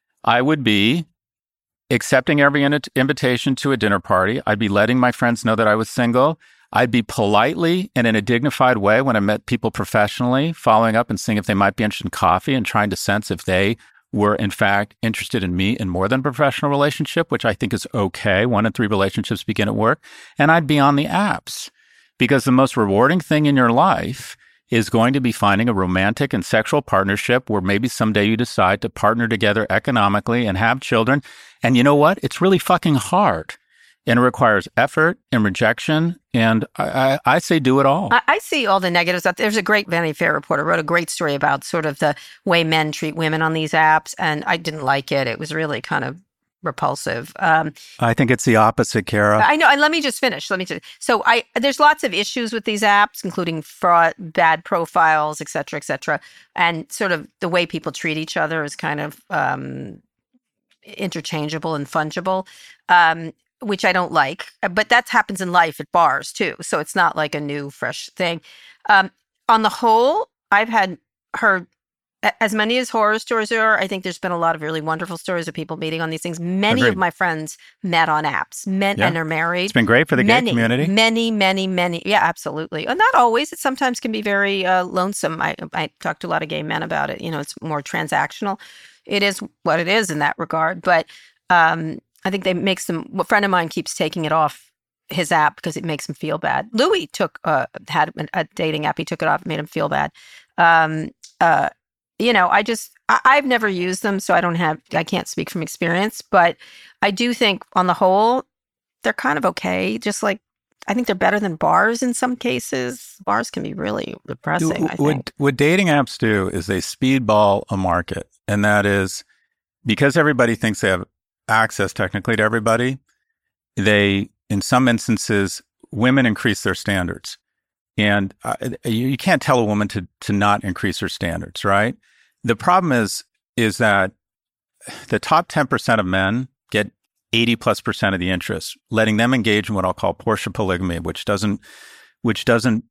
I would be accepting every in- invitation to a dinner party. I'd be letting my friends know that I was single. I'd be politely and in a dignified way when I met people professionally, following up and seeing if they might be interested in coffee and trying to sense if they were, in fact, interested in me in more than a professional relationship, which I think is okay. One in three relationships begin at work. And I'd be on the apps because the most rewarding thing in your life is going to be finding a romantic and sexual partnership where maybe someday you decide to partner together economically and have children. And you know what? It's really fucking hard. And it requires effort and rejection. And I, I, I say do it all. I, I see all the negatives. There's a great Vanity Fair reporter wrote a great story about sort of the way men treat women on these apps. And I didn't like it. It was really kind of repulsive. Um, I think it's the opposite, Kara. I know. And let me just finish. Let me just, so I, there's lots of issues with these apps, including fraud, bad profiles, et cetera, et cetera. And sort of the way people treat each other is kind of um, interchangeable and fungible. Um, which I don't like, but that happens in life at bars too. So it's not like a new, fresh thing. Um, on the whole, I've had heard as many as horror stories there are. I think there's been a lot of really wonderful stories of people meeting on these things. Many Agreed. of my friends met on apps, met Yeah. and are married. It's been great for the many, gay community. Many, many, many. Yeah, absolutely. And not always. It sometimes can be very uh, lonesome. I, I talk to a lot of gay men about it. You know, it's more transactional. It is what it is in that regard. But um, I think they makes them. A friend of mine keeps taking it off his app because it makes him feel bad. Louis took uh, had a dating app. He took it off, made him feel bad. Um, uh, you know, I just I, I've never used them, so I don't have. I can't speak from experience, but I do think on the whole they're kind of okay. Just like I think they're better than bars in some cases. Bars can be really depressing. I think. What, what dating apps do is they speedball a market, and that is because everybody thinks they have access technically to everybody, they, in some instances, women increase their standards. And uh, you, you can't tell a woman to to not increase her standards, right? The problem is, is that the top ten percent of men get eighty plus percent of the interest, letting them engage in what I'll call Portia polygamy, which doesn't, which doesn't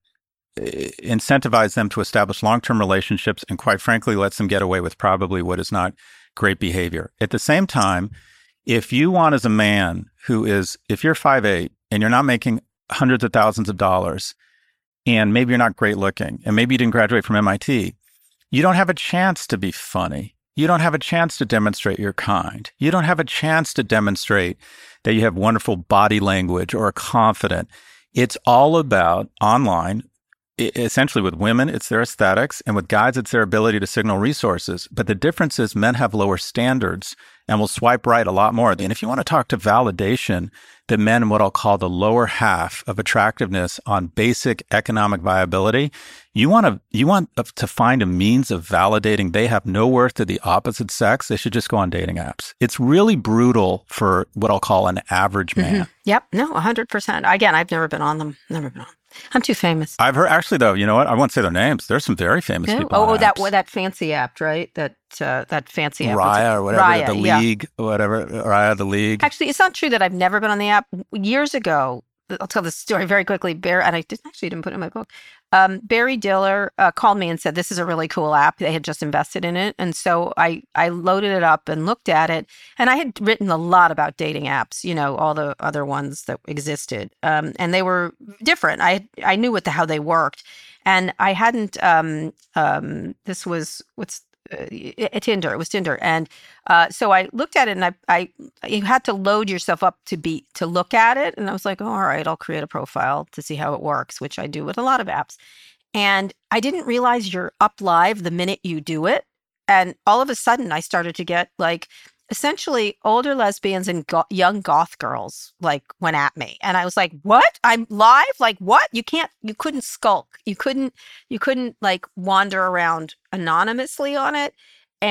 incentivize them to establish long-term relationships and quite frankly, lets them get away with probably what is not great behavior. At the same time, if you want as a man who is, if you're five eight and you're not making hundreds of thousands of dollars and maybe you're not great looking and maybe you didn't graduate from M I T, you don't have a chance to be funny. You don't have a chance to demonstrate you're kind. You don't have a chance to demonstrate that you have wonderful body language or are confident. It's all about online. Essentially with women, it's their aesthetics, and with guys, it's their ability to signal resources. But the difference is men have lower standards and will swipe right a lot more. And if you want to talk to validation, the men in what I'll call the lower half of attractiveness on basic economic viability, you want to you want to find a means of validating they have no worth to the opposite sex. They should just go on dating apps. It's really brutal for what I'll call an average man. Mm-hmm. Yep. No, one hundred percent. Again, I've never been on them. Never been on them. I'm too famous. I've heard, actually, though, you know what? I won't say their names. There's some very famous Yeah. people. Oh, on oh that apps. well, that fancy app, right? That uh, that fancy app. Raya or whatever, Raya, the yeah. League, or whatever, Raya, the League. Actually, it's not true that I've never been on the app. Years ago, I'll tell this story very quickly. Bear, and I didn't actually didn't put it in my book. Um, Barry Diller uh, called me and said, this is a really cool app. They had just invested in it. And so I, I loaded it up and looked at it. And I had written a lot about dating apps, you know, all the other ones that existed. Um, and they were different. I I knew what the how they worked. And I hadn't, um, um, this was, what's, Uh, Tinder. It was Tinder, and uh, so I looked at it, and I, I, you had to load yourself up to be to look at it, and I was like, oh, all right, I'll create a profile to see how it works, which I do with a lot of apps. And I didn't realize you're up live the minute you do it, and all of a sudden, I started to get like essentially older lesbians and go- young goth girls like went at me, and I was like, what? I'm live? Like what? You can't, you couldn't skulk. You couldn't, you couldn't like wander around anonymously on it. And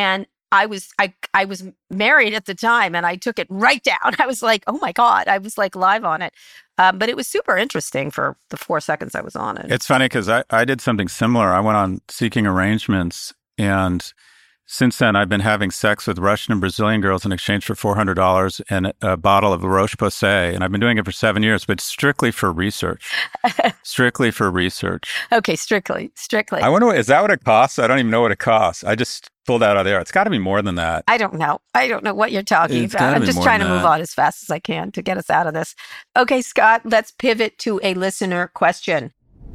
I was I I was married at the time, and I took it right down. I was like, oh my God, I was like live on it. Um, but it was super interesting for the four seconds I was on it. It's funny because I, I did something similar. I went on Seeking Arrangements, and since then I've been having sex with Russian and Brazilian girls in exchange for four hundred dollars and a bottle of Roche-Posay. And I've been doing it for seven years, but strictly for research. strictly for research. Okay, strictly, strictly. I wonder, what, is that what it costs? I don't even know what it costs. I just pulled that out of there. It's got to be more than that. I don't know. I don't know what you're talking It's about. I'm just trying to that. move on as fast as I can to get us out of this. Okay, Scott, let's pivot to a listener question.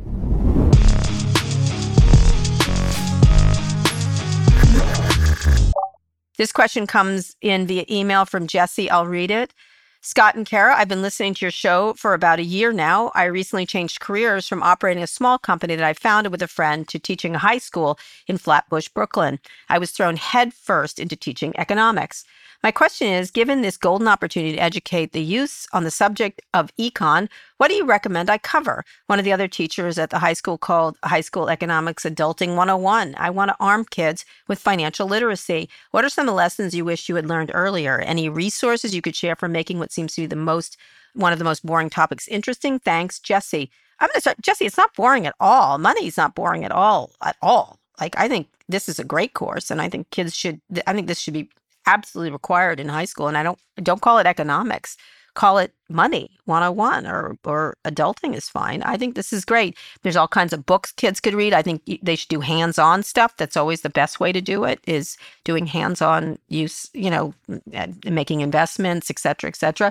This question comes in via email from Jesse. I'll read it. Scott and Kara, I've been listening to your show for about a year now. I recently changed careers from operating a small company that I founded with a friend to teaching a high school in Flatbush, Brooklyn. I was thrown headfirst into teaching economics. My question is, given this golden opportunity to educate the youth on the subject of econ, what do you recommend I cover? One of the other teachers at the high school called High School Economics Adulting one oh one. I want to arm kids with financial literacy. What are some of the lessons you wish you had learned earlier? Any resources you could share for making what seems to be the most, one of the most boring topics interesting? Thanks, Jesse. I'm going to start. Jesse, it's not boring at all. Money is not boring at all, at all. Like, I think this is a great course, and I think kids should, I think this should be absolutely required in high school. And I don't don't call it economics, call it money one oh one, or or adulting is fine. I think this is great. There's all kinds of books kids could read. I think they should do hands-on stuff. That's always the best way to do it, is doing hands-on use, you know, making investments, et cetera, et cetera.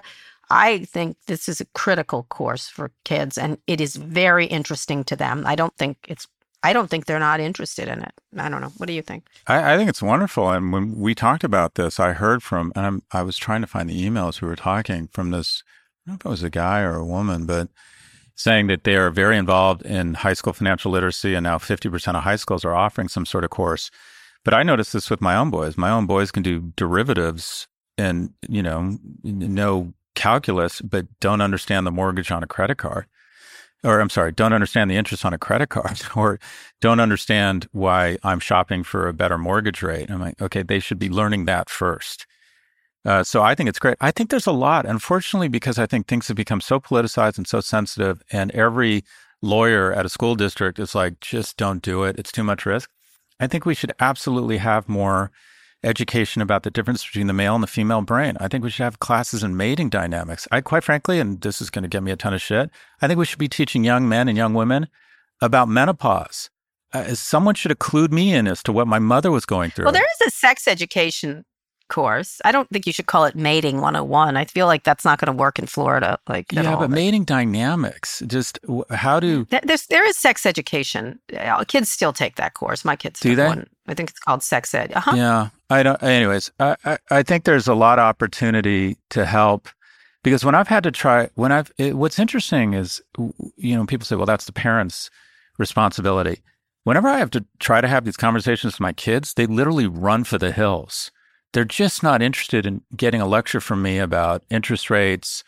I think this is a critical course for kids, and it is very interesting to them. I don't think it's I don't think they're not interested in it. I don't know. What do you think? I, I think it's wonderful. And when we talked about this, I heard from, and I'm, I was trying to find the emails we were talking from this, I don't know if it was a guy or a woman, but saying that they are very involved in high school financial literacy, and now fifty percent of high schools are offering some sort of course. But I noticed this with my own boys. My own boys can do derivatives and, you know, know calculus, but don't understand the mortgage on a credit card. Or I'm sorry, don't understand the interest on a credit card, or don't understand why I'm shopping for a better mortgage rate. I'm like, okay, they should be learning that first. Uh, so I think it's great. I think there's a lot, unfortunately, because I think things have become so politicized and so sensitive, and every lawyer at a school district is like, just don't do it. It's too much risk. I think we should absolutely have more education about the difference between the male and the female brain. I think we should have classes in mating dynamics. I quite frankly, and this is going to get me a ton of shit, I think we should be teaching young men and young women about menopause. Uh, someone should have clued me in as to what my mother was going through. Well, there is a sex education course. I don't think you should call it mating one oh one. I feel like that's not going to work in Florida. Like, yeah, all. but mating dynamics, just how do... There's, there is sex education. Kids still take that course. My kids do took they? one. I think it's called sex ed. Uh-huh. Yeah. I don't, anyways, I, I, I think there's a lot of opportunity to help, because when I've had to try, when I've, it, what's interesting is, you know, people say, well, that's the parents' responsibility. Whenever I have to try to have these conversations with my kids, they literally run for the hills. They're just not interested in getting a lecture from me about interest rates,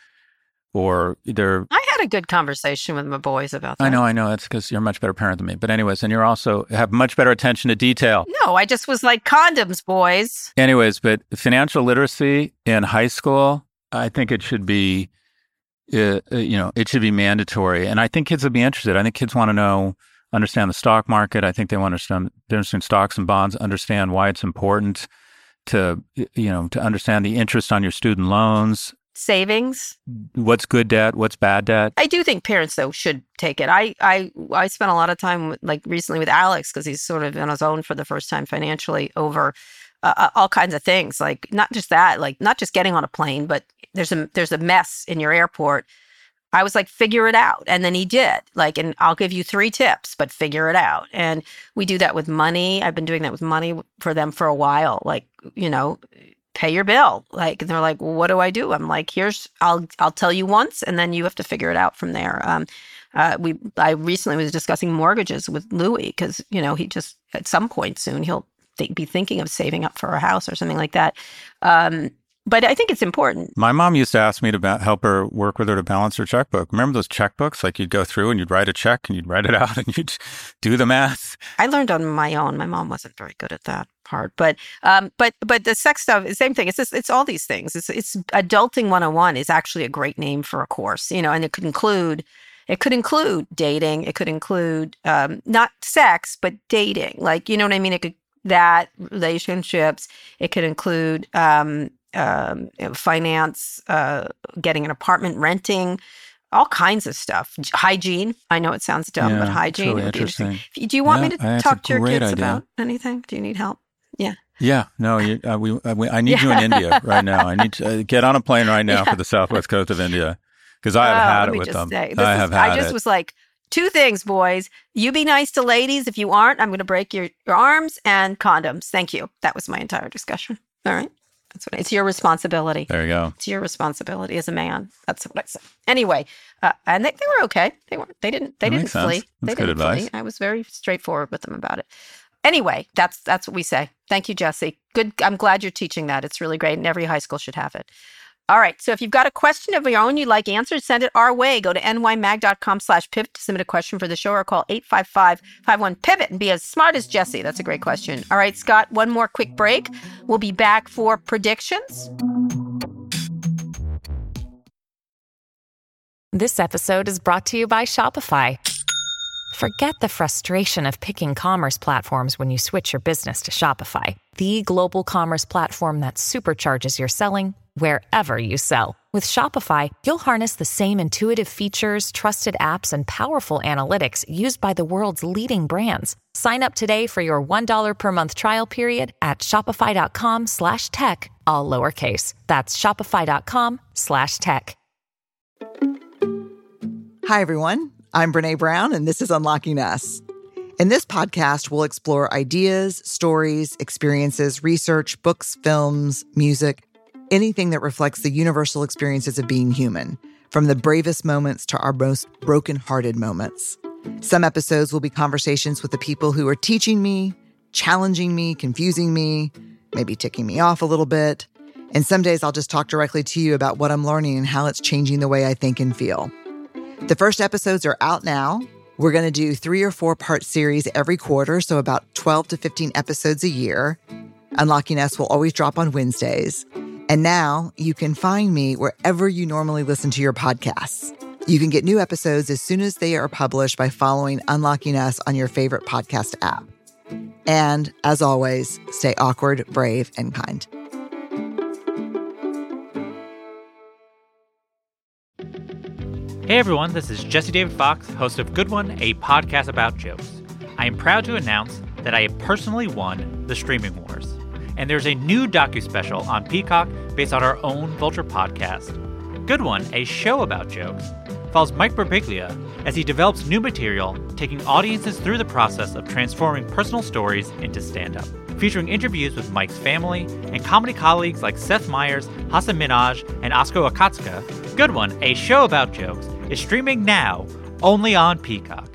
or they're... I had a good conversation with my boys about that. I know, I know. That's because you're a much better parent than me. But anyways, and you're also have much better attention to detail. No, I just was like, condoms, boys. Anyways, but financial literacy in high school, I think it should be, uh, you know, it should be mandatory. And I think kids would be interested. I think kids want to know, understand the stock market. I think they want to understand, understand stocks and bonds, understand why it's important to, you know, to understand the interest on your student loans. Savings. What's good debt? What's bad debt? I do think parents, though, should take it. I I, I spent a lot of time, with, like recently with Alex, because he's sort of on his own for the first time financially, over uh, all kinds of things. Like, not just that, like not just getting on a plane, but there's a there's a mess in your airport. I was like, figure it out. And then he did. Like, and I'll give you three tips, but figure it out. And we do that with money. I've been doing that with money for them for a while. Like, you know, pay your bill. Like, and they're like, well, what do I do? I'm like, here's, I'll, I'll tell you once, and then you have to figure it out from there. Um, uh, we, I recently was discussing mortgages with Louis, because, you know, he just, at some point soon, he'll th- be thinking of saving up for a house or something like that. Um, But I think it's important. My mom used to ask me to ba- help her work with her to balance her checkbook. Remember those checkbooks? Like, you'd go through and you'd write a check and you'd write it out and you'd do the math. I learned on my own. My mom wasn't very good at that. part. But um, but but the sex stuff, same thing. It's just, it's all these things. It's it's Adulting one oh one is actually a great name for a course, you know, and it could include it could include dating. It could include um, not sex, but dating. Like, you know what I mean? It could that relationships. It could include um, um, finance, uh, getting an apartment, renting. All kinds of stuff. Hygiene. I know it sounds dumb, yeah, but hygiene really would be interesting. interesting. Do you want yeah, me to talk to your kids idea. about anything? Do you need help? Yeah. Yeah. No, you, uh, we, uh, we, I need yeah. you in India right now. I need to uh, get on a plane right now yeah. for the southwest coast of India because I have oh, had let it me with just them. Say, I is, have had I just it. was like, two things, boys. You be nice to ladies. If you aren't, I'm going to break your, your arms, and condoms. Thank you. That was my entire discussion. All right. That's what it's your responsibility. There you go. It's your responsibility as a man. That's what I said. Anyway, uh, and they, they were okay. They weren't. They didn't. They that didn't flee. That's they good didn't advice. flee. I was very straightforward with them about it. Anyway, that's that's what we say. Thank you, Jesse. Good. I'm glad you're teaching that. It's really great, and every high school should have it. All right. So if you've got a question of your own you'd like answered, send it our way. Go to nymag.com slash pivot to submit a question for the show, or call eight five five, five one, pivot and be as smart as Jesse. That's a great question. All right, Scott, one more quick break. We'll be back for predictions. This episode is brought to you by Shopify. Forget the frustration of picking commerce platforms when you switch your business to Shopify, the global commerce platform that supercharges your selling wherever you sell. With Shopify, you'll harness the same intuitive features, trusted apps, and powerful analytics used by the world's leading brands. Sign up today for your one dollar per month trial period at shopify.com slash tech, all lowercase. That's shopify.com slash tech. Hi, everyone. I'm Brene Brown, and this is Unlocking Us. In this podcast, we'll explore ideas, stories, experiences, research, books, films, music, anything that reflects the universal experiences of being human, from the bravest moments to our most broken-hearted moments. Some episodes will be conversations with the people who are teaching me, challenging me, confusing me, maybe ticking me off a little bit. And some days I'll just talk directly to you about what I'm learning and how it's changing the way I think and feel. The first episodes are out now. We're going to do three or four part series every quarter, so about twelve to fifteen episodes a year. Unlocking Us will always drop on Wednesdays. And now you can find me wherever you normally listen to your podcasts. You can get new episodes as soon as they are published by following Unlocking Us on your favorite podcast app. And as always, stay awkward, brave, and kind. Hey everyone, this is Jesse David Fox, host of Good One, a podcast about jokes. I am proud to announce that I have personally won the Streaming Wars. And there's a new docu-special on Peacock based on our own Vulture podcast. Good One, a show about jokes, follows Mike Birbiglia as he develops new material, taking audiences through the process of transforming personal stories into stand-up. Featuring interviews with Mike's family and comedy colleagues like Seth Meyers, Hasan Minhaj, and Asko Akatsuka, Good One, a show about jokes, is streaming now only on Peacock.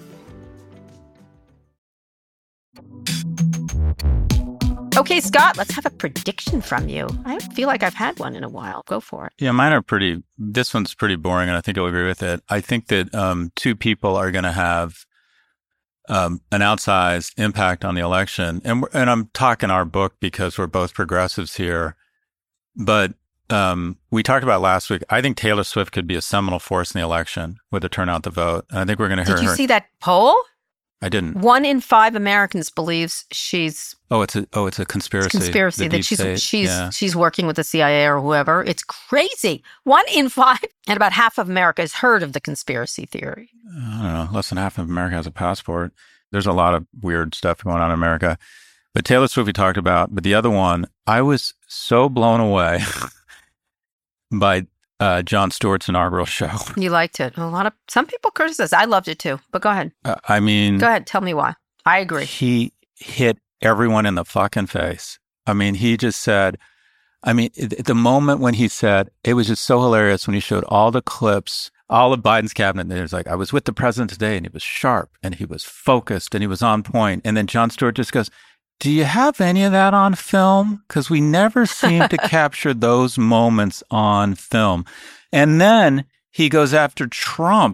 Okay, Scott, let's have a prediction from you. I feel like I've had one in a while. Go for it. Yeah, mine are pretty, this one's pretty boring, and I think you'll agree with it. I think that um, two people are going to have um, an outsized impact on the election. And, we're, and I'm talking our book because we're both progressives here. But um, we talked about last week, I think Taylor Swift could be a seminal force in the election with the turnout to vote. And I think we're going to hear her. Did you see that poll? I didn't. One in five Americans believes she's oh, it's a oh, it's a conspiracy. It's conspiracy that she's state. she's yeah. she's working with the C I A or whoever. It's crazy. One in five, and about half of America has heard of the conspiracy theory. I don't know. Less than half of America has a passport. There's a lot of weird stuff going on in America. But Taylor Swift we talked about. But the other one, I was so blown away by uh, Jon Stewart's inaugural show. You liked it. A lot of some people criticize. I loved it too. But go ahead. Uh, I mean, go ahead. Tell me why. I agree. He hit everyone in the fucking face. I mean, he just said, I mean, the moment when he said, it was just so hilarious when he showed all the clips, all of Biden's cabinet, and he was like, I was with the president today, and he was sharp, and he was focused, and he was on point. And then Jon Stewart just goes, do you have any of that on film? Because we never seem to capture those moments on film. And then he goes after Trump.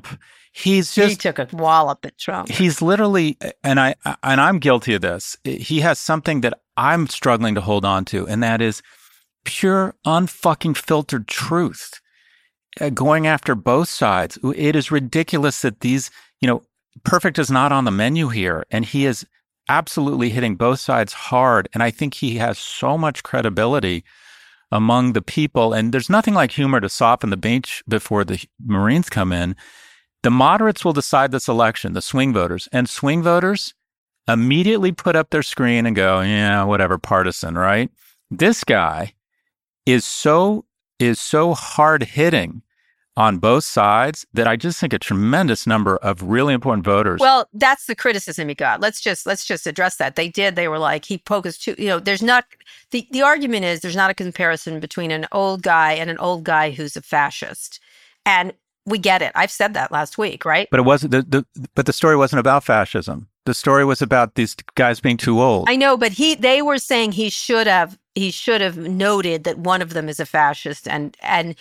He's just he took a wallop at Trump. He's literally, and I and I'm guilty of this. He has something that I'm struggling to hold on to, and that is pure, unfucking filtered truth. Uh, going after both sides. It is ridiculous that these, you know, perfect is not on the menu here, and he is absolutely hitting both sides hard. And I think he has so much credibility among the people. And there's nothing like humor to soften the bench before the Marines come in. The moderates will decide this election, the swing voters, and swing voters immediately put up their screen and go, yeah, whatever, partisan, right? This guy is so is so hard hitting on both sides that I just think a tremendous number of really important voters. Well, that's the criticism he got. Let's just let's just address that. They did. They were like, he focused too. You know, there's not the the argument is there's not a comparison between an old guy and an old guy who's a fascist, and we get it. I've said that last week, right? But it wasn't the, the but the story wasn't about fascism. The story was about these guys being too old. I know, but he they were saying he should have he should have noted that one of them is a fascist and and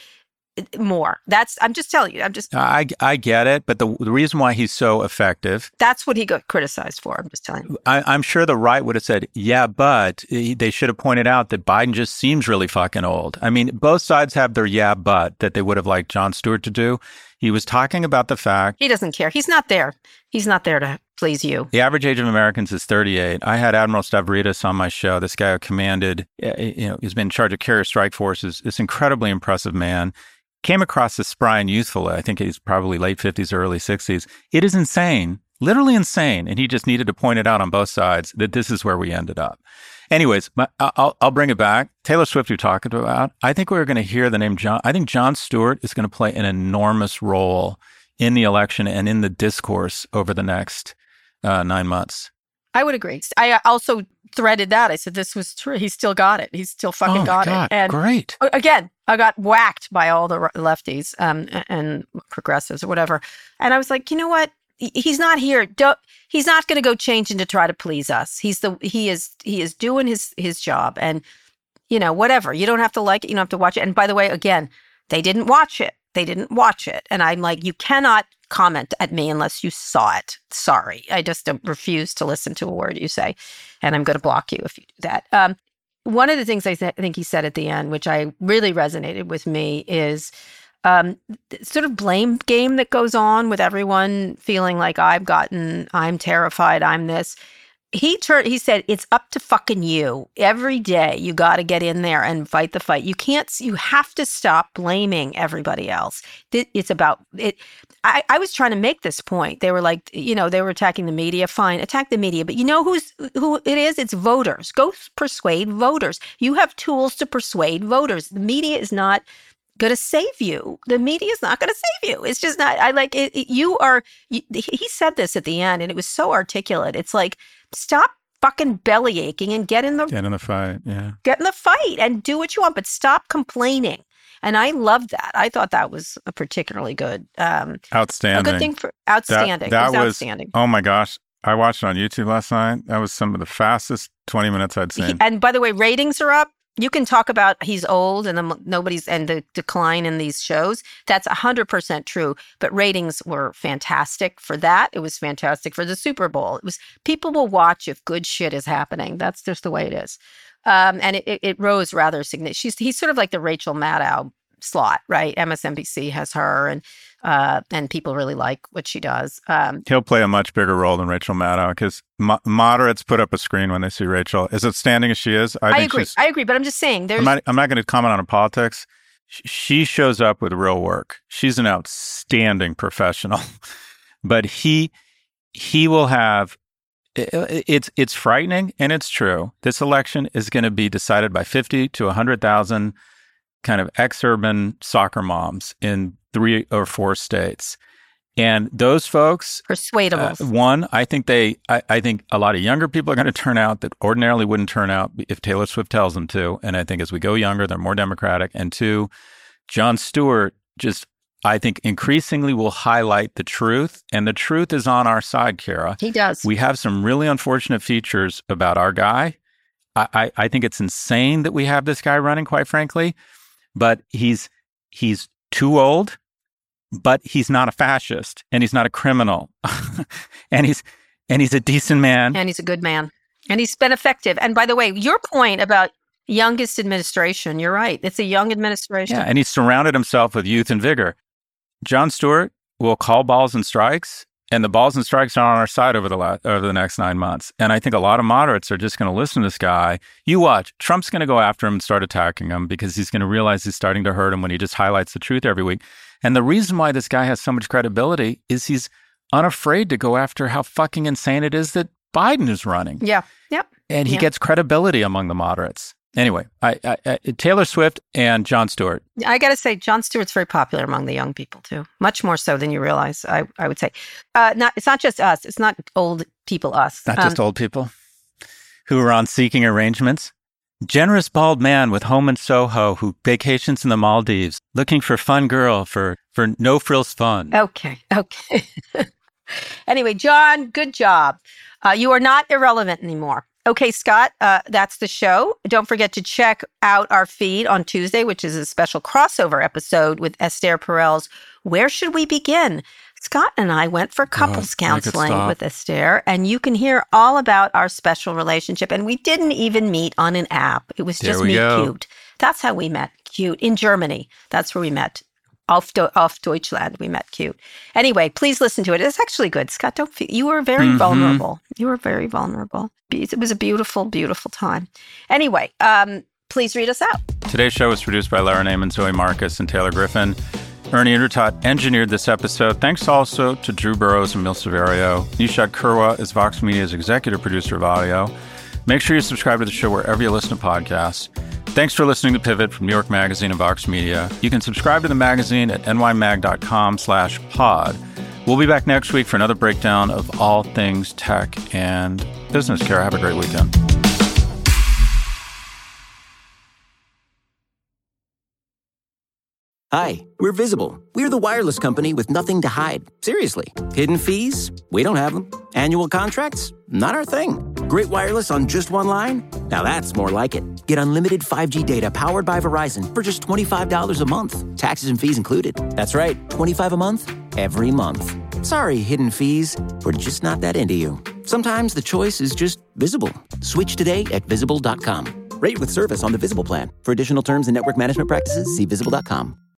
more. That's I'm just telling you. I'm just I I get it, but the the reason why he's so effective. That's what he got criticized for. I'm just telling you. I, I'm sure the right would have said, yeah, but they should have pointed out that Biden just seems really fucking old. I mean, both sides have their yeah, but that they would have liked Jon Stewart to do. He was talking about the fact he doesn't care. He's not there. He's not there to please you. The average age of Americans is thirty-eight. I had Admiral Stavridis on my show. This guy who commanded, you know, he's been in charge of carrier strike forces. This incredibly impressive man. Came across as spry and youthful. I think he's probably late fifties or early sixties. It is insane, literally insane. And he just needed to point it out on both sides that this is where we ended up. Anyways, I'll, I'll bring it back. Taylor Swift, you're talking about. I think we're going to hear the name John. I think Jon Stewart is going to play an enormous role in the election and in the discourse over the next uh, nine months. I would agree. I also threaded that. I said, this was true. He still got it. He's still fucking oh got God, it. And great. Again, I got whacked by all the lefties um, and progressives or whatever. And I was like, you know what? He's not here. Don't, he's not going to go changing to try to please us. He's the he is he is doing his his job. And, you know, whatever. You don't have to like it. You don't have to watch it. And by the way, again, they didn't watch it. They didn't watch it. And I'm like, you cannot comment at me unless you saw it. Sorry. I just refuse to listen to a word you say. And I'm going to block you if you do that. Um, one of the things I th- think he said at the end, which I really resonated with me, is um, sort of blame game that goes on with everyone feeling like I've gotten, I'm terrified, I'm this. He turned. He said, "It's up to fucking you. Every day, you got to get in there and fight the fight. You can't. You have to stop blaming everybody else. It's about it." I, I was trying to make this point. They were like, you know, they were attacking the media. Fine, attack the media, but you know who's who it is? It's voters. Go persuade voters. You have tools to persuade voters. The media is not going to save you. The media is not going to save you. It's just not. I like it. it you are. You, he said this at the end, and it was so articulate. It's like, stop fucking belly aching and get in the get in the fight. Yeah, get in the fight and do what you want, but stop complaining. And I loved that. I thought that was a particularly good, um, outstanding, a good thing for outstanding. That, that it was, was outstanding. Oh my gosh. I watched it on YouTube last night. That was some of the fastest twenty minutes I'd seen. He, and by the way, ratings are up. You can talk about he's old and the, nobody's and the decline in these shows. That's one hundred percent true. But ratings were fantastic for that. It was fantastic for the Super Bowl. It was people will watch if good shit is happening. That's just the way it is. Um, and it, it, it rose rather significantly. She's he's sort of like the Rachel Maddow slot, right? M S N B C has her, and uh, and people really like what she does. Um, He'll play a much bigger role than Rachel Maddow because mo- moderates put up a screen when they see Rachel. As outstanding as she is, I, I think agree. She's, I agree, but I'm just saying, there's. I'm not, I'm not going to comment on her politics. She shows up with real work. She's an outstanding professional, but he he will have. It's it's frightening and it's true. This election is going to be decided by fifty to one hundred thousand kind of ex-urban soccer moms in three or four states. And those folks, persuadables. Uh, one, I think they, I, I think a lot of younger people are going to turn out that ordinarily wouldn't turn out if Taylor Swift tells them to. And I think as we go younger, they're more democratic. And two, Jon Stewart just, I think, increasingly will highlight the truth. And the truth is on our side, Kara. He does. We have some really unfortunate features about our guy. I, I, I think it's insane that we have this guy running, quite frankly. But he's he's too old. but he's not a fascist, and he's not a criminal, and he's and he's a decent man. And he's a good man. And he's been effective. And by the way, your point about youngest administration, you're right. It's a young administration. Yeah, and he's surrounded himself with youth and vigor. Jon Stewart will call balls and strikes, and the balls and strikes are on our side over the la- over the next nine months. And I think a lot of moderates are just going to listen to this guy. You watch. Trump's going to go after him and start attacking him because he's going to realize he's starting to hurt him when he just highlights the truth every week. And the reason why this guy has so much credibility is he's unafraid to go after how fucking insane it is that Biden is running. Yeah. Yep. And he yeah. gets credibility among the moderates. Anyway, I, I, I, Taylor Swift and Jon Stewart. I got to say, Jon Stewart's very popular among the young people, too. Much more so than you realize, I, I would say. Uh, not, it's not just us. It's not old people, us. Not um, just old people who are on Seeking Arrangements. Generous bald man with home in Soho who vacations in the Maldives, looking for fun girl for, for no-frills fun. Okay, okay. Anyway, John, good job. Uh, you are not irrelevant anymore. Okay, Scott, uh, that's the show. Don't forget to check out our feed on Tuesday, which is a special crossover episode with Esther Perel's Where Should We Begin? Scott and I went for couples oh, counseling with Esther, and you can hear all about our special relationship. And we didn't even meet on an app. It was there just we meet go. cute. That's how we met, cute, in Germany. That's where we met. Auf, Do- auf Deutschland, we met cute. Anyway, please listen to it. It's actually good. Scott, don't feel, you were very mm-hmm. vulnerable. You were very vulnerable. It was a beautiful, beautiful time. Anyway, um, please read us out. Today's show was produced by Lara Naaman, Zoe Marcus, and Taylor Griffin. Ernie Indertott engineered this episode. Thanks also to Drew Burrows and Mil Severio. Nishat Kurwa is Vox Media's executive producer of audio. Make sure you subscribe to the show wherever you listen to podcasts. Thanks for listening to Pivot from New York Magazine and Vox Media. You can subscribe to the magazine at nymag.com slash pod. We'll be back next week for another breakdown of all things tech and business. Kara, have a great weekend. Hi, we're Visible. We're the wireless company with nothing to hide. Seriously. Hidden fees? We don't have them. Annual contracts? Not our thing. Great wireless on just one line? Now that's more like it. Get unlimited five G data powered by Verizon for just twenty-five dollars a month. Taxes and fees included. That's right, twenty-five dollars a month, every month. Sorry, hidden fees. We're just not that into you. Sometimes the choice is just Visible. Switch today at visible dot com. Rate with service on the Visible plan. For additional terms and network management practices, see visible dot com.